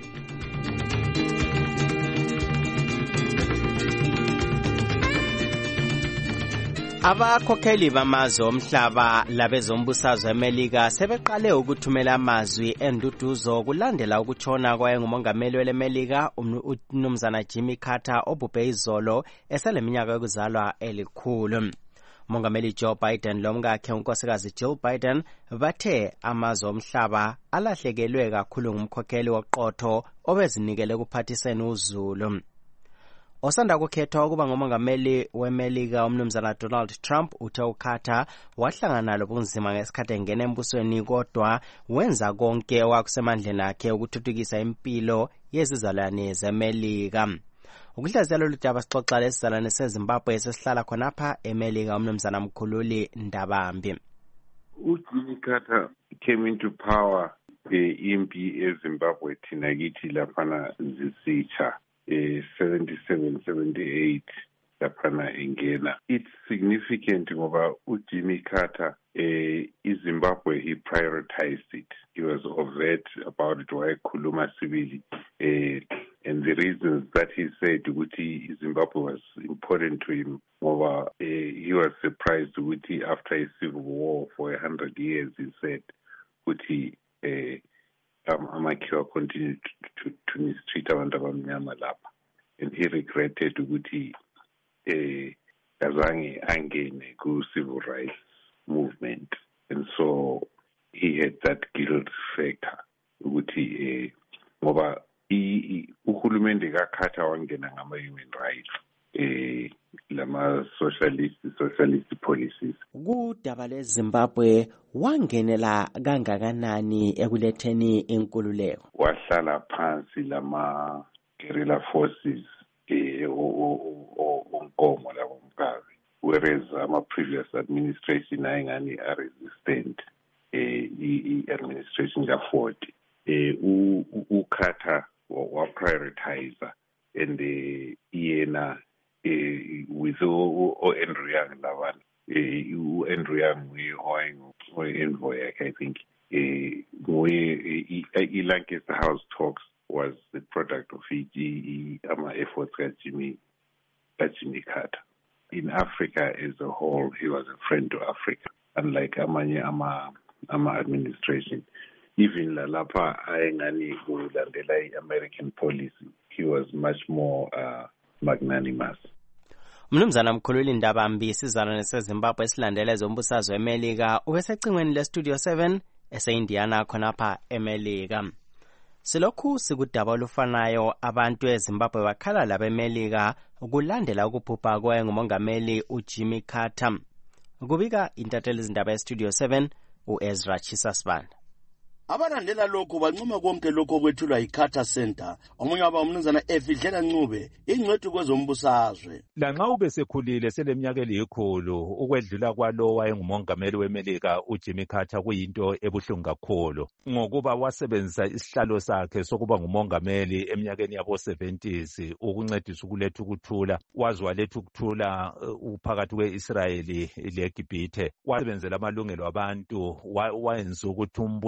Abakhokheli bamazwe omhlaba labezombusazwe eMelika sebeqale ukuthumela amazwi enduduzo kulandela ukutshona kwayengumongameli weMelika uMnumzana Jimmy Carter obhubhe izolo eseleminyaka yokuzalwa elikhulu. Umongameli Joe Biden lomkakhe unkosikazi Jill Biden bathe amazwe omhlaba alahlekelwe kakhulu ngumkhokheli woqotho obezinikele kuphathiseni uzulu. Osanda kukhethwa ukuba ngumongameli weMelika uMnumzana Donald Trump uthe uKarter wahlangana lobunzima ngesikhathi engena embusweni kodwa wenza konke okusemandleni akhe ukuthuthukisa impilo yezizalwane zeMelika. Ukuhlaziya lolu daba sixoxa lesizalwane seZimbabwe esesihlala khonapha eMelika uMnumzana Mkhululi Ndabambi. uJimmy Carter came into power impi eZimbabwe thina kithi laphana zisitsha Uh, seventy-seven, seventy-eight laphana engena. It's significant ngoba uJimmy Carter uh, iZimbabwe he prioritized it. He was overt about it wayekhuluma sibili uh, and the reasons that he said ukuthi Zimbabwe was important to him ngoba uh, he was surprised ukuthi after a civil war for a hundred years he said ukuthi uh, Um, amakhiwa continued to, to, to mistreat abantu abamnyama lapha, and he regretted ukuthi eh azange angene ku civil rights movement, and so he had that guilt factor ukuthi eh ngoba uhulumende kaKarter wangena ngama human rights eh lama socialist socialist policies. Kudaba leZimbabwe wangenela kangakanani ekuletheni inkululeko? Wahlala phansi lama guerrilla forces eh onkomo labo mkazi, whereas ama previous administration ayengani are resistant eh i administration ka forty eh uKarter wa prioritizer and the yena eh with o Andrew Young lavan eh u Andrew Young we oing envoy I think eh we iLancaster House talks was the product of E G E ama efforts ka Jimmy ka Jimmy Carter. In Africa as a whole he was a friend to Africa, unlike amanye ama ama administration. Even lalapha ayengani kulandela i-American policy, he was much more uh, magnanimous. Mnumzana Mkhululi Ndabambi isizalwane seZimbabwe esilandela ezombusazwe eMelika ubesecingweni leStudio seven ese-Indiana khonapha eMelika. Silokhu sikudaba olufanayo abantu eZimbabwe bakhala labeMelika ukulandela ukubhubha kwayengumongameli uJimmy Carter. Kubika intatheli izindaba yeStudio seven uEzra Chisasibanda. Abalandela lokho bancoma konke lokho kwethulwa iCarter Center. Omunye waba umnumzana Efidlela Ncube ingcwethi kwezombusazwe. Lanxa ube sekhulile seleminyaka elikhulu ukwedlula kwalo wayengumongameli weMelika uJimmy Carter kuyinto ebuhlungu kakhulu ngokuba wasebenzisa isihlalo sakhe sokuba ngumongameli eminyakeni yabo seventies ukuncedisa ukuletha ukuthula. Wazi waletha ukuthula uphakathi kweIsraeli leGibhithe. Wasebenzela amalungelo abantu wayenza ukuthi umbuso wase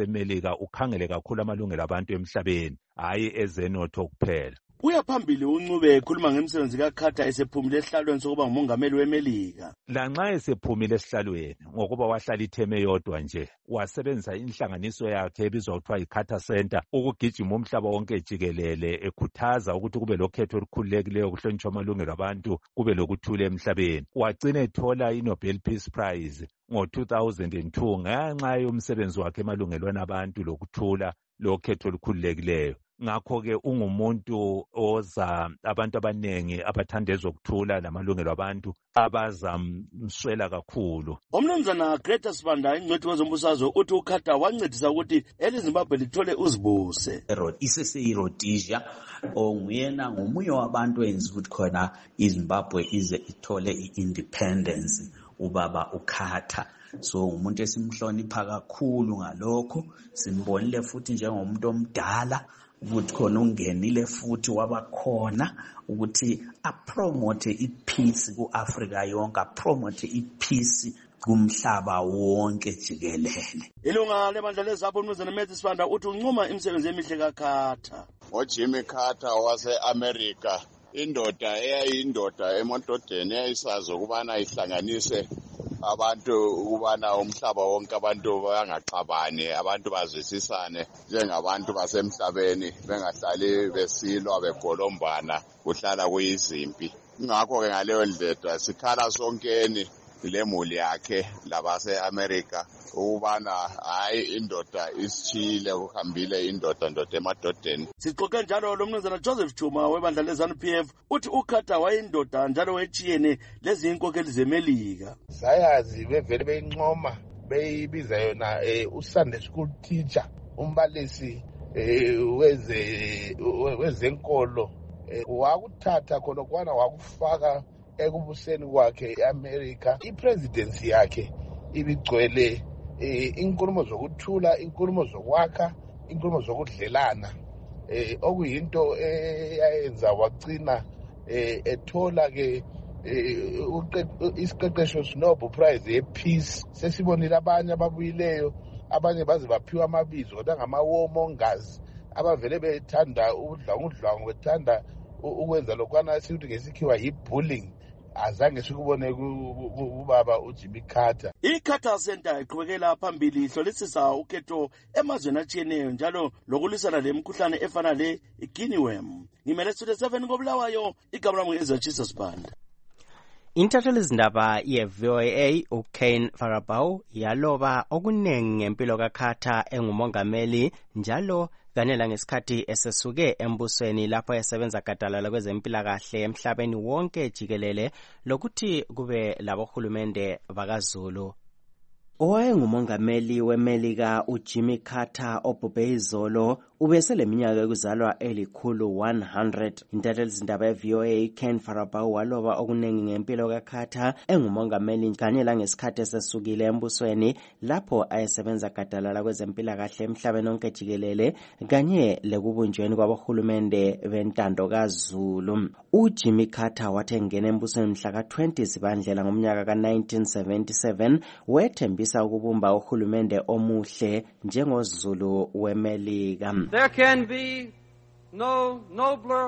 wasemelika ukhangele kakhulu amalungelo abantu emhlabeni, hayi ezenotho kuphela. Uyaphambili uNcube ekhuluma ngemsebenzi kaCarter esephumile esihlalweni sokuba ngumongameli weMelika. Lanxa esephumile esihlalweni ngokuba wahlala itheme yodwa nje, wasebenzisa inhlanganiso yakhe ebizwa kuthiwa yiCarter Center ukugijima umhlaba wonke jikelele ekhuthaza ukuthi kube lokhetho olukhululekileyo kuhlonitshwa amalungelo abantu, kube lokuthula emhlabeni. Wagcina ethola iNobel Peace Prize ngo two thousand two ngenxa yomsebenzi wakhe emalungelweni abantu lokuthula lokhetho olukhululekileyo. Ngakho-ke ungumuntu oza abantu abanengi abathanda ezokuthula lamalungelo abantu abazamswela kakhulu. Umnumzana Greta Sibanda ingcwethi wezombusazwe uthi uCarter wancedisa ukuthi eliZimbabwe lithole uzibuse. Isese-Rhodesia onguyena ngomunye wabantu enza ukuthi khona iZimbabwe ize ithole i-independence, ubaba uCarter. So umuntu esimhlonipha kakhulu ngalokho, simbonile futhi njengomuntu omdala ukuthi khona ungenile futhi wabakhona ukuthi apromote ipeace ku-Afrika yonke, apromote ipeace kumhlaba wonke jikelele. Ilunga lebandla lezapho umnumzana Matthew Sibanda uthi uncoma imisebenzi emihle kaCarter. UJimmy Carter wase-America, indoda eyayindoda eMontodeni eyayisazi ukubana ihlanganise abantu ukubana umhlaba wonke abantu bangaxabani, abantu bazwisisane njengabantu basemhlabeni, bengahlali besilwa begolombana kuhlala kuyizimpi. Ngakho-ke ngaleyo ndlela sikhala sonkeni lemuli yakhe labase-America ukubana hayi indoda isitshile kuhambile indoda ndoda emadodeni. Sixoxe njalo lo mnumzana Joseph Chuma webandla leZANU P F uthi uCarter wayindoda njalo wetshiyene lezi inkokheli zeMelika. Sayazi bevele beyincoma beyibiza yona uSunday school teacher, umbalisi weze wezenkolo, wakuthatha khona kwana wakufaka ekubuseni kwakhe eAmerica. ipresidency yakhe ibigcwele inkulumo zokuthula, inkulumo zokwakha, inkulumo zokudlelana, okuyinto eyayenza wagcina ethola ke isiqeqesho Nobel Prize ye-Peace. Sesibonile abanye ababuyileyo, abanye baze baphiwa amabizo kodwa ngama-warmongers abavele bethanda udlwangudlwangu, bethanda ukwenza lokwana sithi ngesikhiwa yi-bullying. Azange sikubone ubaba uJimmy Carter. iCarter Center iqhubekela phambili ihlolisisa ukhetho emazweni atshiyeneyo njalo lokulisana lemikhuhlane efana le guinea worm. Ngimele Studio seven koBulawayo, igama lami ngeZachisa Sibanda. Intatheli izindaba ye-V O A uKane Farabau yaloba okunengi ngempilo kaCarter engumongameli njalo kanela ngesikhathi esesuke embusweni lapho esebenza gadalala kwezempilakahle emhlabeni wonke jikelele lokuthi kube labohulumende bakaZulu. Owayengumongameli weMelika uJimmy Carter obhubhe izolo ubeseleminyaka yokuzalwa elikhulu one hundred. Intatheli izindaba ye-V O A Ken Farabau waloba okunengi ngempilo kaCarter engumongameli kanye langesikhathi esesukile embusweni lapho ayesebenza gadalala kwezempilakahle emhlabeni wonke jikelele kanye lekubunjweni kwabohulumende bentando kaZulu. uJimmy Carter wathi engena embusweni mhla ka twenty Zibandlela ngomnyaka ka nineteen seventy-seven wethembisa ukubumba uhulumende omuhle njengoZulu weMelika. There can be no nobler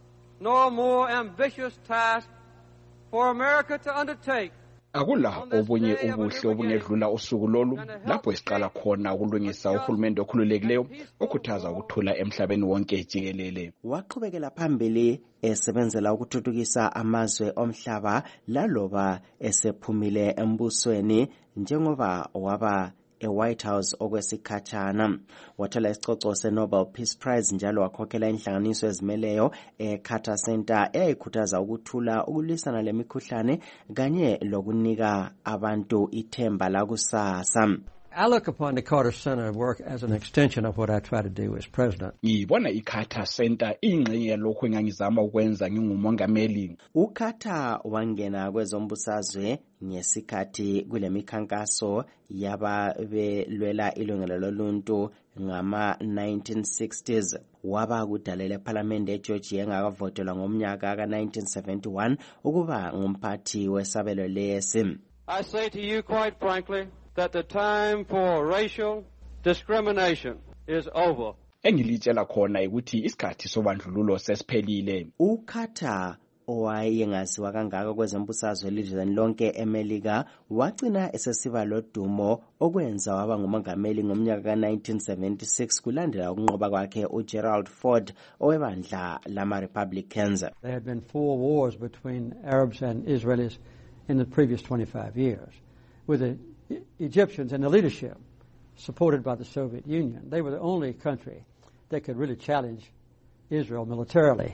nor more ambitious task for America to undertake. Akula obunye ubuhle obungedlula usuku lolu lapho esiqala khona ukulungisa uhulumende okhululekileyo okhuthaza ukuthula emhlabeni wonke jikelele. Waqhubekela phambili esebenzela ukuthuthukisa amazwe omhlaba laloba esephumile embusweni njengoba waba eWhite House okwesikhatshana. Wathola isicoco seNobel Peace Prize njalo wakhokhela inhlanganiso ezimeleyo eCarter Center eyayikhuthaza ukuthula, ukulwisana lemikhuhlane kanye lokunika abantu ithemba lakusasa. I look upon the Carter Center work as an extension of what I try to do as president. Ngibona iCarter Center ingxenye yalokho engangizama ukwenza ngingumongameli. uCarter wangena kwezombusazwe ngesikhathi kule mikhankaso yababelwela ilungelo loluntu ngama nineteen sixties. Waba kudalela eParliament eGeorgia engakavotelwa ngomnyaka ka nineteen seventy-one ukuba ngumphathi wesabelo lesi. I say to you quite frankly that the time for racial discrimination is over. Engilitshela khona ukuthi isikhathi sobandlululo sesiphelile. uCarter owayengaziwa kangaka kwezembusazwe elizweni lonke eMelika wagcina esesiba lodumo okwenza waba ngumongameli ngomnyaka ka nineteen seventy-six kulandela ukunqoba kwakhe uGerald Ford owebandla lama-Republicans. There had been four wars between Arabs and Israelis in the previous twenty-five years, with the Egyptians and the leadership supported by the Soviet Union. They were the only country that could really challenge Israel militarily.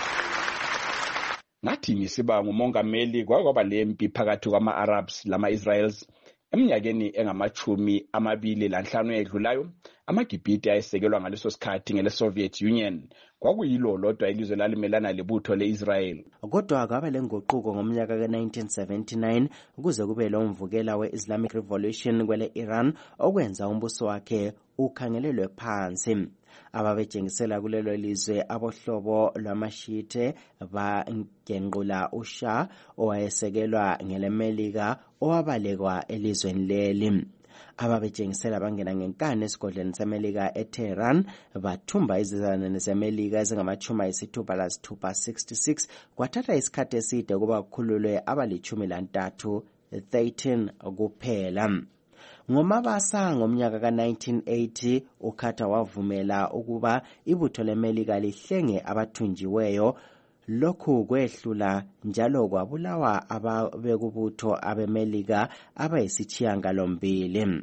Nathi ngisiba ngumongameli kwakwaba lempi phakathi kwama-Arabs lama-Israels eminyakeni engamachumi amabili lanhlanu edlulayo. Amagibhiti ayesekelwa ngaleso sikhathi ngele-Soviet Union kwakuyilo lodwa ilizwe lalimelana lebutho le-Israel. Kodwa kwaba lenguquko ngomnyaka ka nineteen seventy-nine ukuze kube lo mvukela we-Islamic Revolution kwele Iran okwenza umbuso wakhe ukhangelelwe phansi. Ababejengisela kulelo lizwe abohlobo lwamashite bangenqula uShah owayesekelwa ngeleMelika owabalekwa elizweni leli. Ababejengisela bangena ngenkani esigodleni seMelika eTehran bathumba izizalwane zeMelika ezingamachumi ayisithupha lasithupha sixty-six kwathatha isikhathi eside kuba kukhululwe abalichumi lantathu thirteen kuphela. Ngomabasa ngomnyaka ka nineteen eighty uCarter wavumela ukuba ibutho leMelika lihlenge abathunjiweyo. Lokhu kwehlula njalo kwabulawa ababekubutho abeMelika abayisithiyangalombili.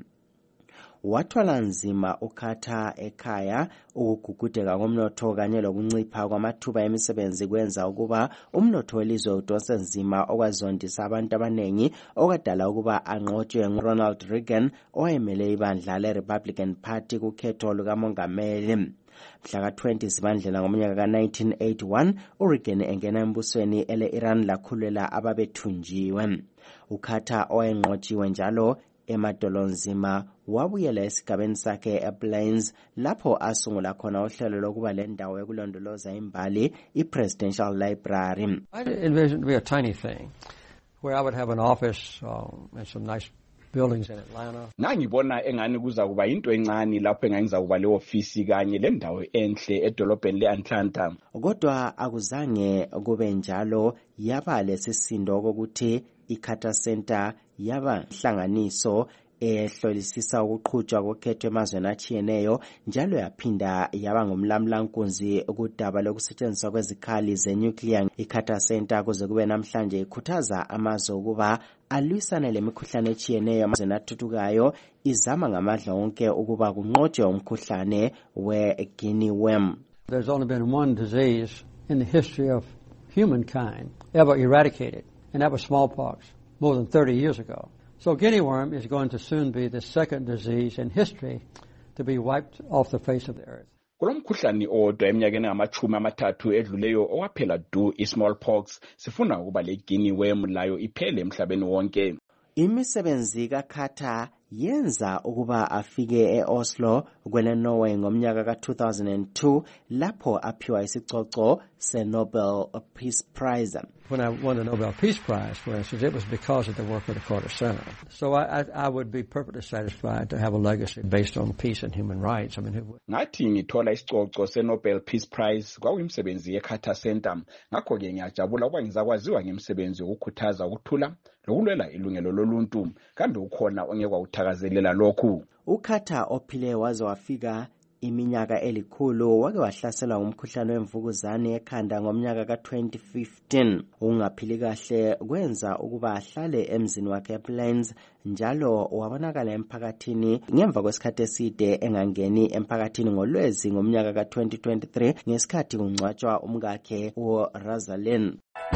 Wathwala nzima uCarter ekhaya ukugugudeka komnotho kanye lokuncipha kwamathuba emisebenzi kwenza ukuba umnotho welizwe udonse nzima okwazondisa abantu abanengi okadala ukuba anqotshwe nguRonald Reagan owayemele ibandla le-Republican Party kukhetho lukamongameli. Mhla ka twenty zibandlela ngomnyaka ka nineteen eighty-one uReagan engena embusweni ele-Iran lakhulula ababethunjiwe. uCarter owayenqotshiwe njalo emadolonzima wabuyela esigabeni sakhe ePlains lapho asungula khona uhlelo lokuba lendawo yokulondoloza imbali iPresidential Library. I envisioned to be a tiny thing where I would have an office um, and some nice buildings in Atlanta. Nangibona engani kuza kuba into encane lapho engangiza kuba le office kanye lendawo enhle edolobheni leAtlanta. Kodwa akuzange kube njalo yaba lesisindo kokuthi iCarter Center yaba hlanganiso ehlolisisa ukuqhutshwa kokhetho emazweni achiyeneyo njalo yaphinda yaba ngumlamlankunzi ukudaba lokusetshenziswa kwezikhali zenuclear. iCarter Center kuze kube namhlanje ikhuthaza amazwe ukuba alwisane lemikhuhlane echiyeneyo amazweni athuthukayo izama ngamadla wonke ukuba kunqotshwe umkhuhlane we-Guinea worm. There's only been one disease in the history of humankind ever eradicated, and that was smallpox more than thirty years ago. So guinea worm is going to soon be the second disease in history to be wiped off the face of the earth. Kulomkhuhlane odwa eminyakeni amachumi amathathu edluleyo owaphela du i-smallpox sifuna ukuba le guinea worm layo iphele emhlabeni wonke. Imisebenzi kaCarter yenza ukuba afike eOslo kwele Norway ngomnyaka ka two thousand two lapho aphiwa isicoco se-Nobel Peace Prize. When I won the Nobel Peace Prize, for instance, it was because of the work of the Carter Center. So I, I, I would be perfectly satisfied to have a legacy based on peace and human rights. I mean, who would? Ngathi ngithola isicoco se-Nobel Peace Prize kwakuyimsebenzi ye-Carter Center. Ngakho-ke ngiyajabula ukuba ngizakwaziwa ngemsebenzi wokukhuthaza ukuthula lokulwela ilungelo loluntu kambe ukhona ongekwa uthakazelela lokhu. uCarter ophile waze wafika iminyaka elikhulu wake wahlaselwa ngumkhuhlane wemvukuzane ekhanda ngomnyaka ka twenty fifteen. Ungaphili kahle kwenza ukuba ahlale emzini wakhe ePlains njalo wabonakala emphakathini ngemva kwesikhathi eside engangeni emphakathini ngoLwezi ngomnyaka ka twenty twenty-three ngesikhathi kungcwatshwa umkakhe uRosalind.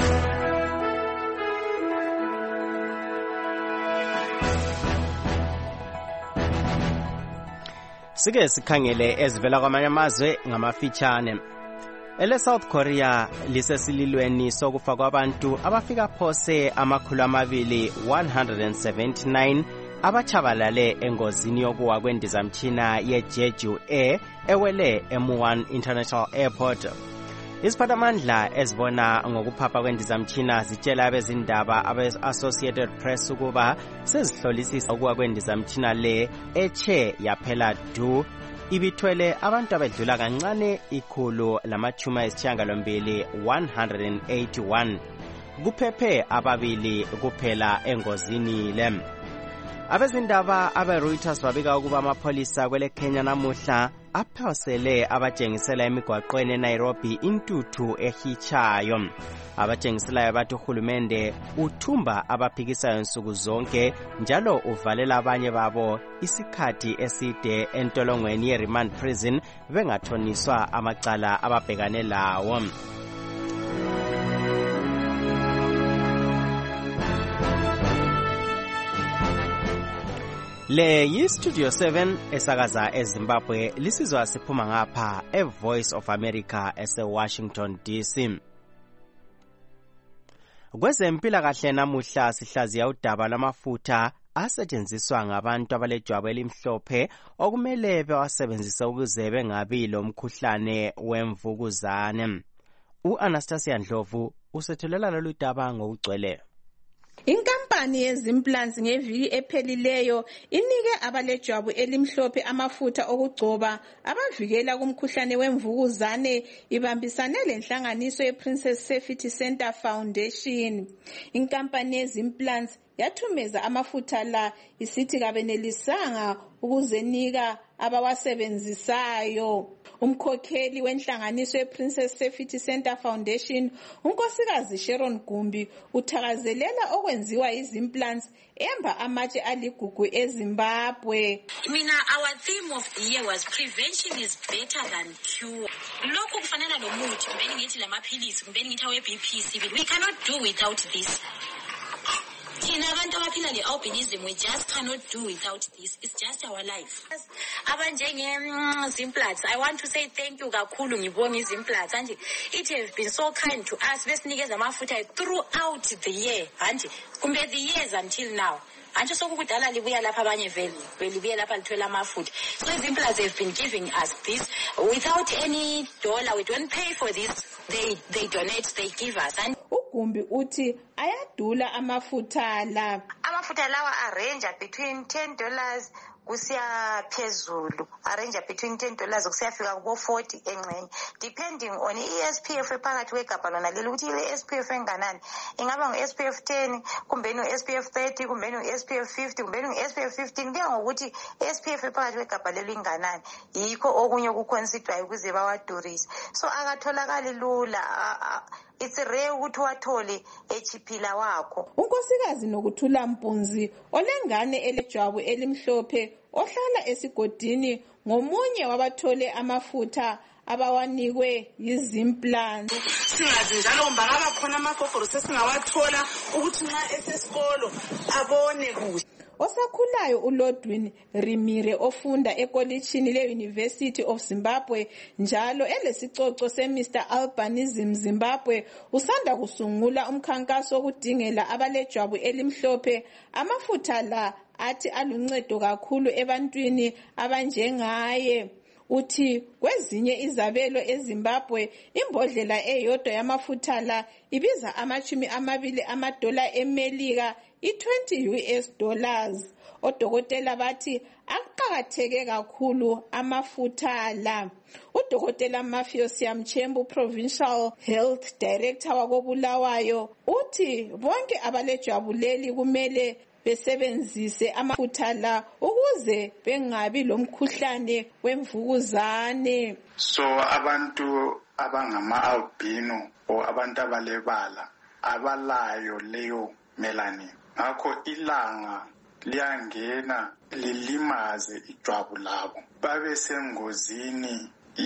Sike sikhangele ezivela kwamanye amazwe ngamafitshane. Ele South Korea lisesililweni sokufa kwabantu abafika phose amakhulu amabili one hundred seventy-nine abachabalale engozini yokuwa kwendizamtshina yeJeju Air ewele M one International Airport. Iziphathamandla ezibona ngokuphapha kwendizamtshina zitshela abezindaba abe-Associated Press ukuba sezihlolisisa ukuwa kwendizamtshina le eche yaphela du ibithwele abantu abedlula kancane ikhulu lamatshumi ayisishiyagalombili one hundred eighty-one. Kuphephe ababili kuphela engozini le. Abezindaba abe-Reuters babika ukuba amapholisa kwele Kenya namuhla aphosele abatshengisela emigwaqweni eNairobi intuthu ehichayo. Abatshengiselayo bathi uhulumende uthumba abaphikisayo nsuku zonke njalo uvalela abanye babo isikhathi eside entolongweni ye-remand prison bengathoniswa amacala ababhekane lawo. Le yi-Studio seven esakaza eZimbabwe lisizwa siphuma ngapha e-Voice of America ese-Washington D C. Kwezempilakahle namuhla sihlaziya udaba lwamafutha asetshenziswa ngabantu abalejwabu elimhlophe okumele bewasebenzise ukuze bengabi lomkhuhlane wemvukuzane. U-Anastasia Ndlovu usethulela lolu daba ngokugcweleyo. Inkampani yezimplants ngeviki ephelileyo inike abalejwabu elimhlophe amafutha okugcoba abavikela kumkhuhlane wemvukuzane ibambisane lenhlanganiso ye-Princess Safety Center Foundation. Inkampani yezimplants yathumeza amafutha la isithi kabenelisanga ukuzenika abawasebenzisayo. Umkhokheli wenhlanganiso ye-Princess Safety Center Foundation, unkosikazi Sharon Gumbi, uthakazelela okwenziwa izimplants emba amatshe aligugu eZimbabwe. Mina, our theme of the year was prevention is better than cure. Lokhu kufanana nomuthi, kumbeni ngithi lamaphilisi, kumbeni ngithi awe-B P C. We cannot do without this. Thina abantu abaphila le-albinism, we just cannot do without this. It's just our life. Abanjenge Zimplats, I want to say thank you kakhulu ngibonga izimplats. Anje it has been so kind to us. Besinikeza amafutha throughout the year. Anje kumbe the years until now. Anje sokukudala libuya lapha abanye vele belibuya lapha lithola amafutha. So izimplats have been giving us this without any dollar. We don't pay for this. They they donate, they give us. And Ugumbi uthi ayadula amafutha la. Amafutha lawa arrange between ten dollars kusiya phezulu, arrange between ten dollars kusiyafika kubo forty engcenye, depending on i-S P F phakathi kwegabha lona leli ukuthi ile-S P F enganani. Ingaba ngu-S P F ten, kumbeni u-S P F thirty, kumbeni u-S P F fifty, kumbeni u-S P F fifteen, kuya ngokuthi i-S P F phakathi kwegabha leli inganani. Yikho okunye okuconsiderwayo ukuze bawadurise. So akatholakali lula. It's rare ukuthi wathole echiphila wakho. Unkosikazi Nokuthula Mpunzi olengane elejwabu elimhlophe ohlala esigodini ngomunye wabathole amafutha abawanikwe yizimplants. Singazi njalo mbangaba khona amagogorosi sesingawathola ukuthi nxa esesikolo abone kuhle. Osakhulayo uLodwin Rimire ofunda ekolitshini le-University of Zimbabwe njalo elesicoco se-Mister Albinism Zimbabwe usanda kusungula umkhankaso okudingela abalejwabu elimhlophe amafutha la athi aluncedo kakhulu ebantwini abanjengaye. Uthi kwezinye izabelo eZimbabwe imbodlela eyodwa yamafutha la ibiza amachumi amabili amadola eMelika i-twenty U S dollars. Odokotela bathi aqakatheke kakhulu amafutha la. Udokotela Mafios Yamchembu, Provincial Health Director wakobulawayo, uthi bonke abalejwabu leli kumele besebenzise amafutha la ukuze bengabi lomkhuhlane wemvukuzane. So abantu abangama-albino or abantu abalebala abalayo leyo melanin, ngakho ilanga liyangena lilimaze ijwabu labo babe sengozini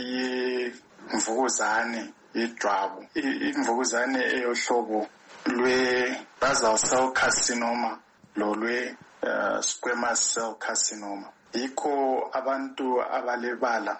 yemvukuzane yejwabu, imvukuzane eyohlobo lwe-basal cell carcinoma lolwe uh, squamous cell carcinoma. Yikho abantu abalebala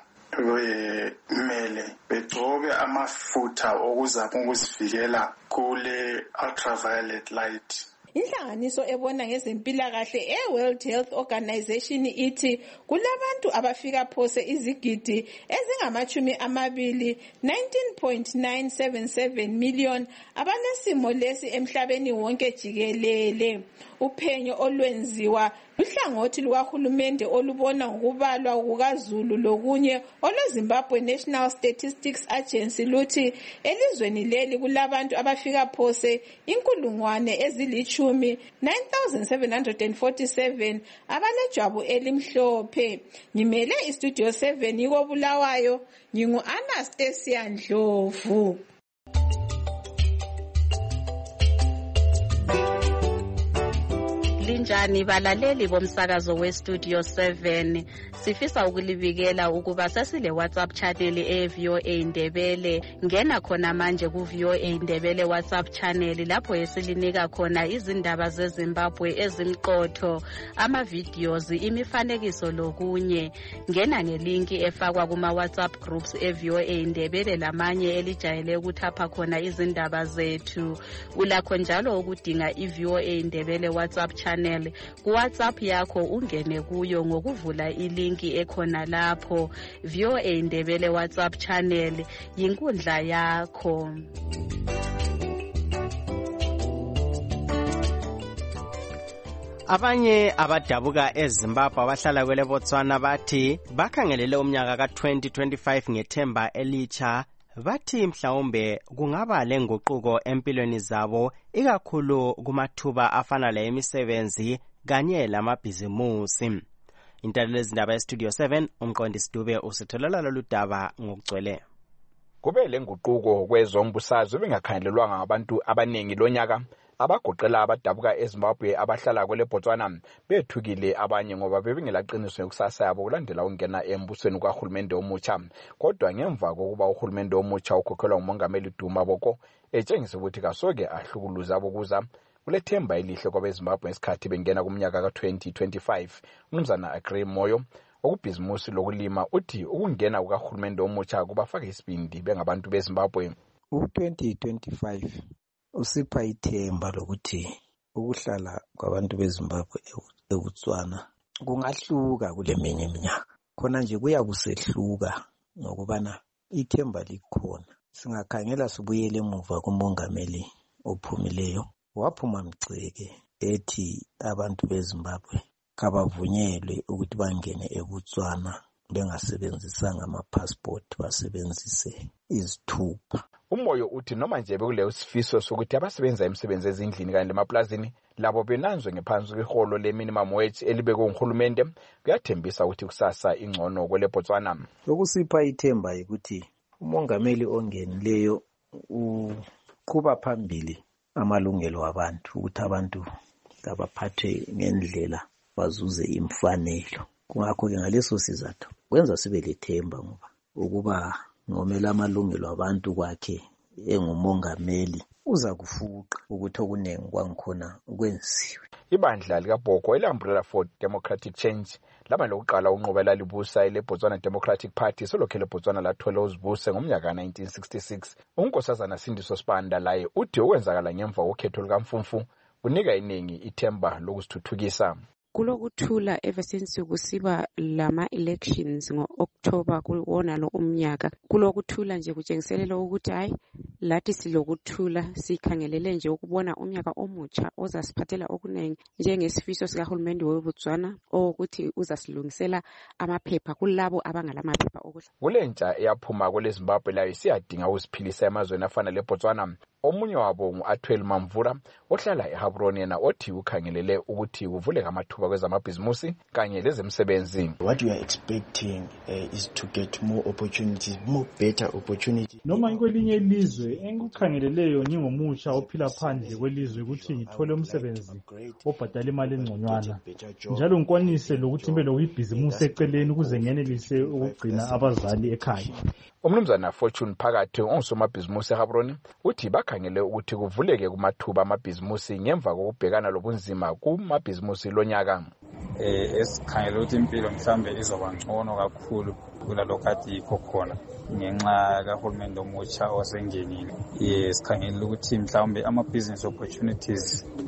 kumele begcobe amafutha okuzama ukuzivikela kule ultraviolet light. inhlanganiso ebona ngezempilakahle e-World Health Organization ithi kulabantu abafika phose izigidi ezingamachumi amabili nineteen point nine seven seven million abanesimo lesi emhlabeni wonke jikelele. Uphenyo olwenziwa luhlangothi lukahulumende olubona ngokubalwa kukaZulu lokunye olweZimbabwe National Statistics Agency luthi elizweni leli kulabantu abafika phose inkulungwane ezilichumi nine thousand seven hundred forty-seven abalejwabu elimhlophe. Ngimele istudio seven yiko Bulawayo, ngingu Anastasia Ndlovu. Linjani balaleli bomsakazo weStudio seven, sifisa ukulibikela ukuba sesile WhatsApp channel e-V O A Ndebele. Ngena khona manje ku-V O A Ndebele WhatsApp channel lapho esilinika khona izindaba zeZimbabwe ezimqotho, ama-videos, imifanekiso lokunye. Ngena ngelinki efakwa kuma-WhatsApp groups e-V O A Ndebele lamanye elijayele ukuthapha khona izindaba zethu. Ulakho njalo ukudinga i-V O A Ndebele WhatsApp channel ku WhatsApp yakho, ungene kuyo ngokuvula ilinki ekhona lapho. V O A Ndebele WhatsApp channel yinkundla yakho. Abanye abadabuka eZimbabwe abahlala kwele Botswana bathi bakhangelele umnyaka ka twenty twenty-five ngethemba elitsha. Bathi mhlawumbe kungaba lenguquko empilweni zabo, ikakhulu kumathuba afana la emisebenzi kanye lamabhizimusi. Intalela ezindaba eStudio seven, umqondisi Dube usitholela lolu daba ngokugcwele. Kube lenguquko kwezombusazwe bengakhangelelwanga ngabantu abanengi lonyaka. Abagoqela abadabuka eZimbabwe abahlala kwele Botswana bethukile abanye ngoba bebingelaqiniso yokusasa yabo kulandela ukungena embusweni kahulumende omutsha. Kodwa ngemva kokuba uhulumende omutsha ukhokhelwa ngumongameli Duma Boko etshengisa ukuthi kasoke ahlukuluza abokuza kulethemba elihle kwabeZimbabwe ngesikhathi bengena kumnyaka ka twenty twenty-five. Umnumzana Agrey Moyo okubhizimusi lokulima uthi ukungena kukahulumende omutsha kubafaka isibindi bengabantu beZimbabwe. U twenty twenty-five usipha ithemba lokuthi ukuhlala kwabantu beZimbabwe eBotswana kungahluka kuleminye iminyaka. Khona nje kuyakusehluka ngokubana ithemba likhona. Singakhangela sibuyele emuva kumongameli ophumileyo, waphuma mgceke ethi abantu beZimbabwe kabavunyelwe ukuthi bangene eBotswana bengasebenzisanga ama-passport, basebenzise izithupha. Umoyo uthi noma nje bekuleyo sifiso sokuthi abasebenza imisebenzi ezindlini kanye lemaplazini labo benanzwe ngephansi kweholo le-minimum wage elibekwe nguhulumende, kuyathembisa ukuthi kusasa ingcono kwele Botswana. Lokusipha ithemba ukuthi umongameli ongenileyo uqhuba phambili amalungelo abantu, ukuthi abantu abaphathwe ngendlela bazuze imfanelo. Kungakho-ke ngaleso sizathu kwenza sibe lethemba ngoba ukuba ngomela amalungelo abantu kwakhe engumongameli uza kufuqa ukuthi okunengi kwangikhona ukwenziwe. Ibandla likaBhoko ele-Umbrella for Democratic Change laba lokuqala unqobela libusa ele-Botswana Democratic Party selokhe le-Botswana lathola uzibuse ngomnyaka nineteen sixty-six. Unkosazana Sindiso Sibanda laye uthi okwenzakala ngemva kokhetho lukaMfumfu kunika iningi ithemba lokusithuthukisa. Kulokuthula ever since kusiba lama elections ngo-October kuwona lo umnyaka. Kulokuthula nje kutshengiselela ukuthi hayi lathi silokuthula, sikhangelele nje ukubona umnyaka omutsha ozasiphathela okunengi njengesifiso sikahulumende weBotswana ukuthi uzasilungisela amaphepha kulabo abangalamaphepha okuhla. Kulentsha eyaphuma kwele Zimbabwe layo siyadinga ukuziphilisa emazweni afana leBotswana. Omunye wabo ngu-Atwell Mamvura ohlala eHabroni yena othi ukhangelele ukuthi kuvuleka amathuba kwezamabhizimusi kanye lezemsebenzi. What we are expecting uh, is to get more opportunities, more better opportunities. Noma kwelinye ilizwe engikukhangeleleyo ngingomutsha ophila phandle kwelizwe ukuthi ngithole umsebenzi obhadala imali engconywana, njalo ngikwanise lokuthi mbe lokuyibhizimusi eceleni ukuze ngenelise ukugcina abazali ekhaya. Umnumzana Fortune Phakathi ongusomabhizimusi eHabroni uthi bakhangele ukuthi kuvuleke kumathuba amabhizimusi ngemva kokubhekana lobunzima kumabhizimusi lonyaka. Eh esikhangela ukuthi impilo mhlambe izoba ngcono kakhulu kulalokho ade yikho khona ngenxa kahulumende omutsha osengenile. Yes, sikhangela ukuthi mhlambe ama business opportunities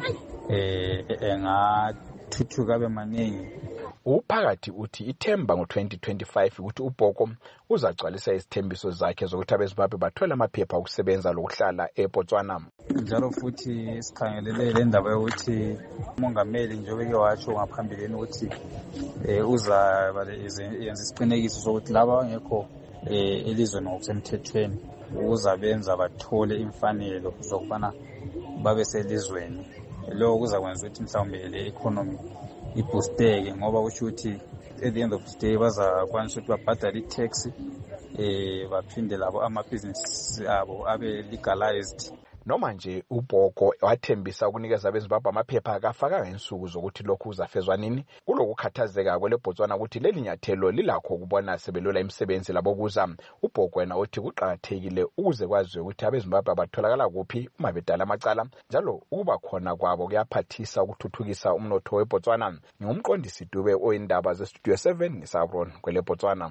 eh engathuthuka abe maningi. Uphakathi uthi ithemba ngo twenty twenty-five ukuthi uBhoko uzagcwalisa izithembiso zakhe zokuthi abeZimbabwe bathola amaphepha okusebenza lokuhlala eBotswana. Njalo futhi sikhangelele le ndaba yokuthi umongameli njengoba ke watsho ngaphambilini ukuthi eh uzaba yenza isiqinekiso sokuthi laba ngekho eh elizweni ngokusemthethweni uzabenza bathole imfanelo zokubana babe selizweni. Lokho kuzakwenza ukuthi mhlawumbe le economy iboosteke ngoba kusho ukuthi at the end of the day bazakwanisa ukuthi babhadale i-tax eh baphinde labo ama-business abo abe legalized. Noma nje uBhoko wathembisa ukunikeza abeZimbabwe amaphepha akafakanga insuku zokuthi lokhu uzafezwa nini. Kulokukhathazeka kweleBotswana ukuthi leli nyathelo lilakho ukubona sebelola imisebenzi labo kuza. uBhoko wena uthi kuqhakathekile ukuze kwaziwe ukuthi abeZimbabwe batholakala kuphi uma bedala amacala njalo ukuba khona kwabo kuyaphathisa ukuthuthukisa umnotho weBotswana. Ngumqondisi Dube oyindaba zeStudio seven ngisabron kweleBotswana.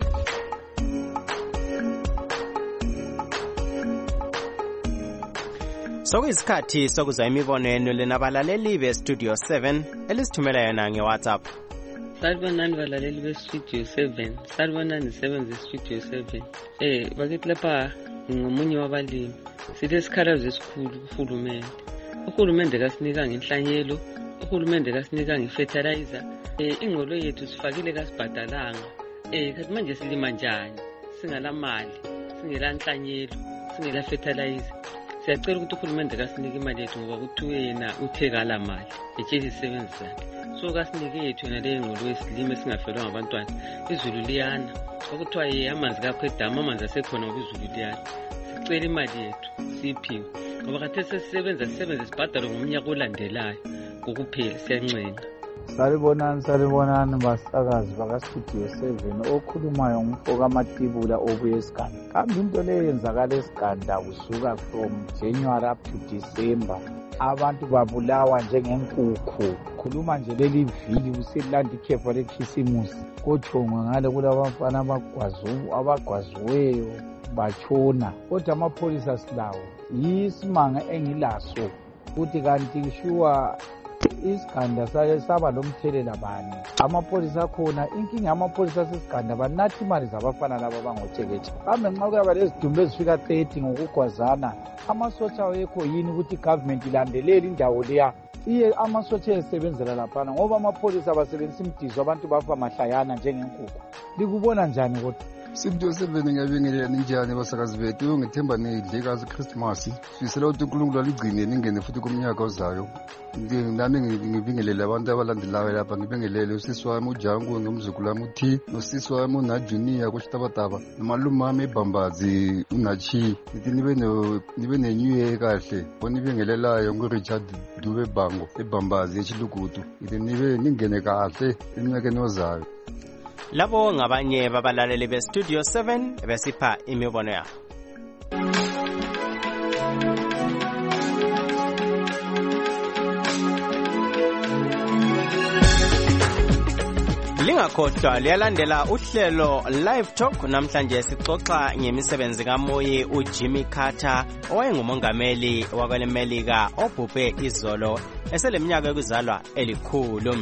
Sokuyisikhathi sokuzwa imibono yenu lenabalaleli beStudio seven elisithumela yona ngeWhatsApp. Salibonani balaleli beStudio seven. Salibonani seven zeStudio seven. Eh bakithi lapha ngomunye wabalimi. Silesikhalazo esikhulu kuhulumende. Uhulumende kasinika ngenhlanyelo, uhulumende kasinika ngefertilizer. Eh ingqolo yethu sifakile kasibhadalanga. Eh kathi manje silima njani? Singala mali, singela nhlanyelo, singela fertilizer. Siyacela ukuthi uhulumende kasinike imali yethu ngoba kuthiwe yena uthekala mali etshela isebenzi zakhe. So kasinike yethu yena le ngqolo yesilimo esingafelwa ngabantwana. Izulu liyana. Okuthiwa ye amanzi kapho edamu amanzi asekhona ngoba izulu liyana. Sicela imali yethu siphiwe. Ngoba kade sesisebenza sisebenza sibhadalwe ngomnyaka olandelayo ukuphela siyancenga. Salibonani salibonani basakazi bakaStudio seven okhulumayo ngumfoka amatibula obuye esiganda. Kambe into le yenzakala esiganda kusuka from January up to December. Abantu babulawa njengenkukhu. Khuluma nje leli vili uselandi ikhefa lekhisimusi. Kothongwa ngale kulabafana abagwazu abagwaziweyo bachona. Kodwa amapholisa silawo yisimanga engilaso ukuthi kanti shuwa isiganda saba lomthelela bani. Amapholisa khona inkinga yamapholisa sesiganda banathi imali zabafana laba bangotshekeche. Kambe nxa kuyaba lezidumbu ezifika thirty ngokugwazana amasotsha wekho yini ukuthi government ilandelele indawo leya iye amasotsha esebenzela laphana ngoba amapholisa basebenzisa imdizo abantu bafa mahlayana njengenkukhu. Likubona njani kodwa? Studio seven ngiyabingelela ninjani basakazi bethu ngithemba nidleka Christmas sisela ukuthi uNkulunkulu aligcine ningene futhi kumnyaka ozayo. Nami ngibingelela abantu abalandelayo lapha ngibingelele usisi wami uJangu nomzukulu wami uthi nosisi wami uNajuniya kuShitabataba nomalume wami eBambazi uNachi nithi nibe no nibe neNew Year kahle bonibingelelayo nguRichard Dube Bango eBambazi eChilugudu nithi nibe ningene kahle eminyakeni ozayo. Labo ngabanye babalaleli beStudio seven besipha imibono yabo. Lingakhohlwa liyalandela uhlelo Live Talk namhlanje sixoxa ngemisebenzi kaMoyi uJimmy Carter owayengumongameli wakwelemelika obhubhe izolo eseleminyaka yokuzalwa elikhulu.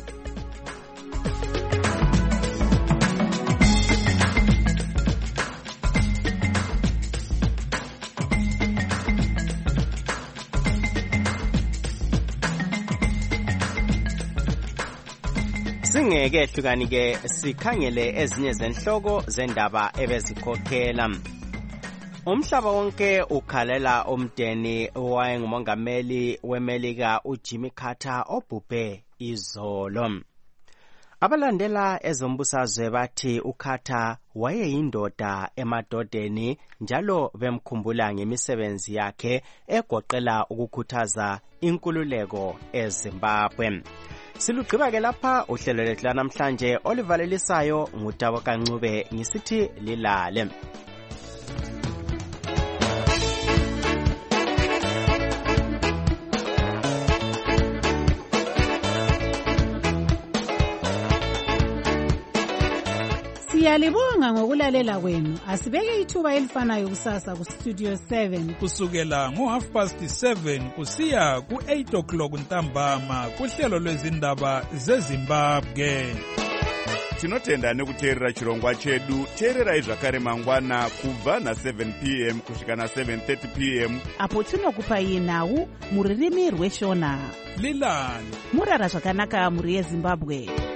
Singeke hlukani ke sikhangele ezinye zenhloko zendaba ebezikhokhela. Umhlaba wonke ukhalela umdeni owayengumongameli weMelika uJimmy Carter obhubhe izolo. Abalandela ezombusazwe bathi uCarter wayeyindoda emadodeni njalo bemkhumbula ngemisebenzi yakhe egoqela ukukhuthaza inkululeko eZimbabwe. Silugqiba ke lapha uhlelo lethu lanamhlanje olivalelisayo ngutabo kaNcube ngisithi lilale. Siyalibonga ngokulalela kwenu. Asibeke ithuba elifanayo kusasa ku Studio seven. Kusukela ngo half past seven kusiya ku eight o'clock ntambama kuhlelo lwezindaba zeZimbabwe. Tinotenda nekuteerera chirongwa chedu. Teererai zvakare mangwana kubva na seven p m kusvika na seven thirty p m apo tinokupai nhau mururimi rweshona. Lilani murara zvakanaka muri yeZimbabwe.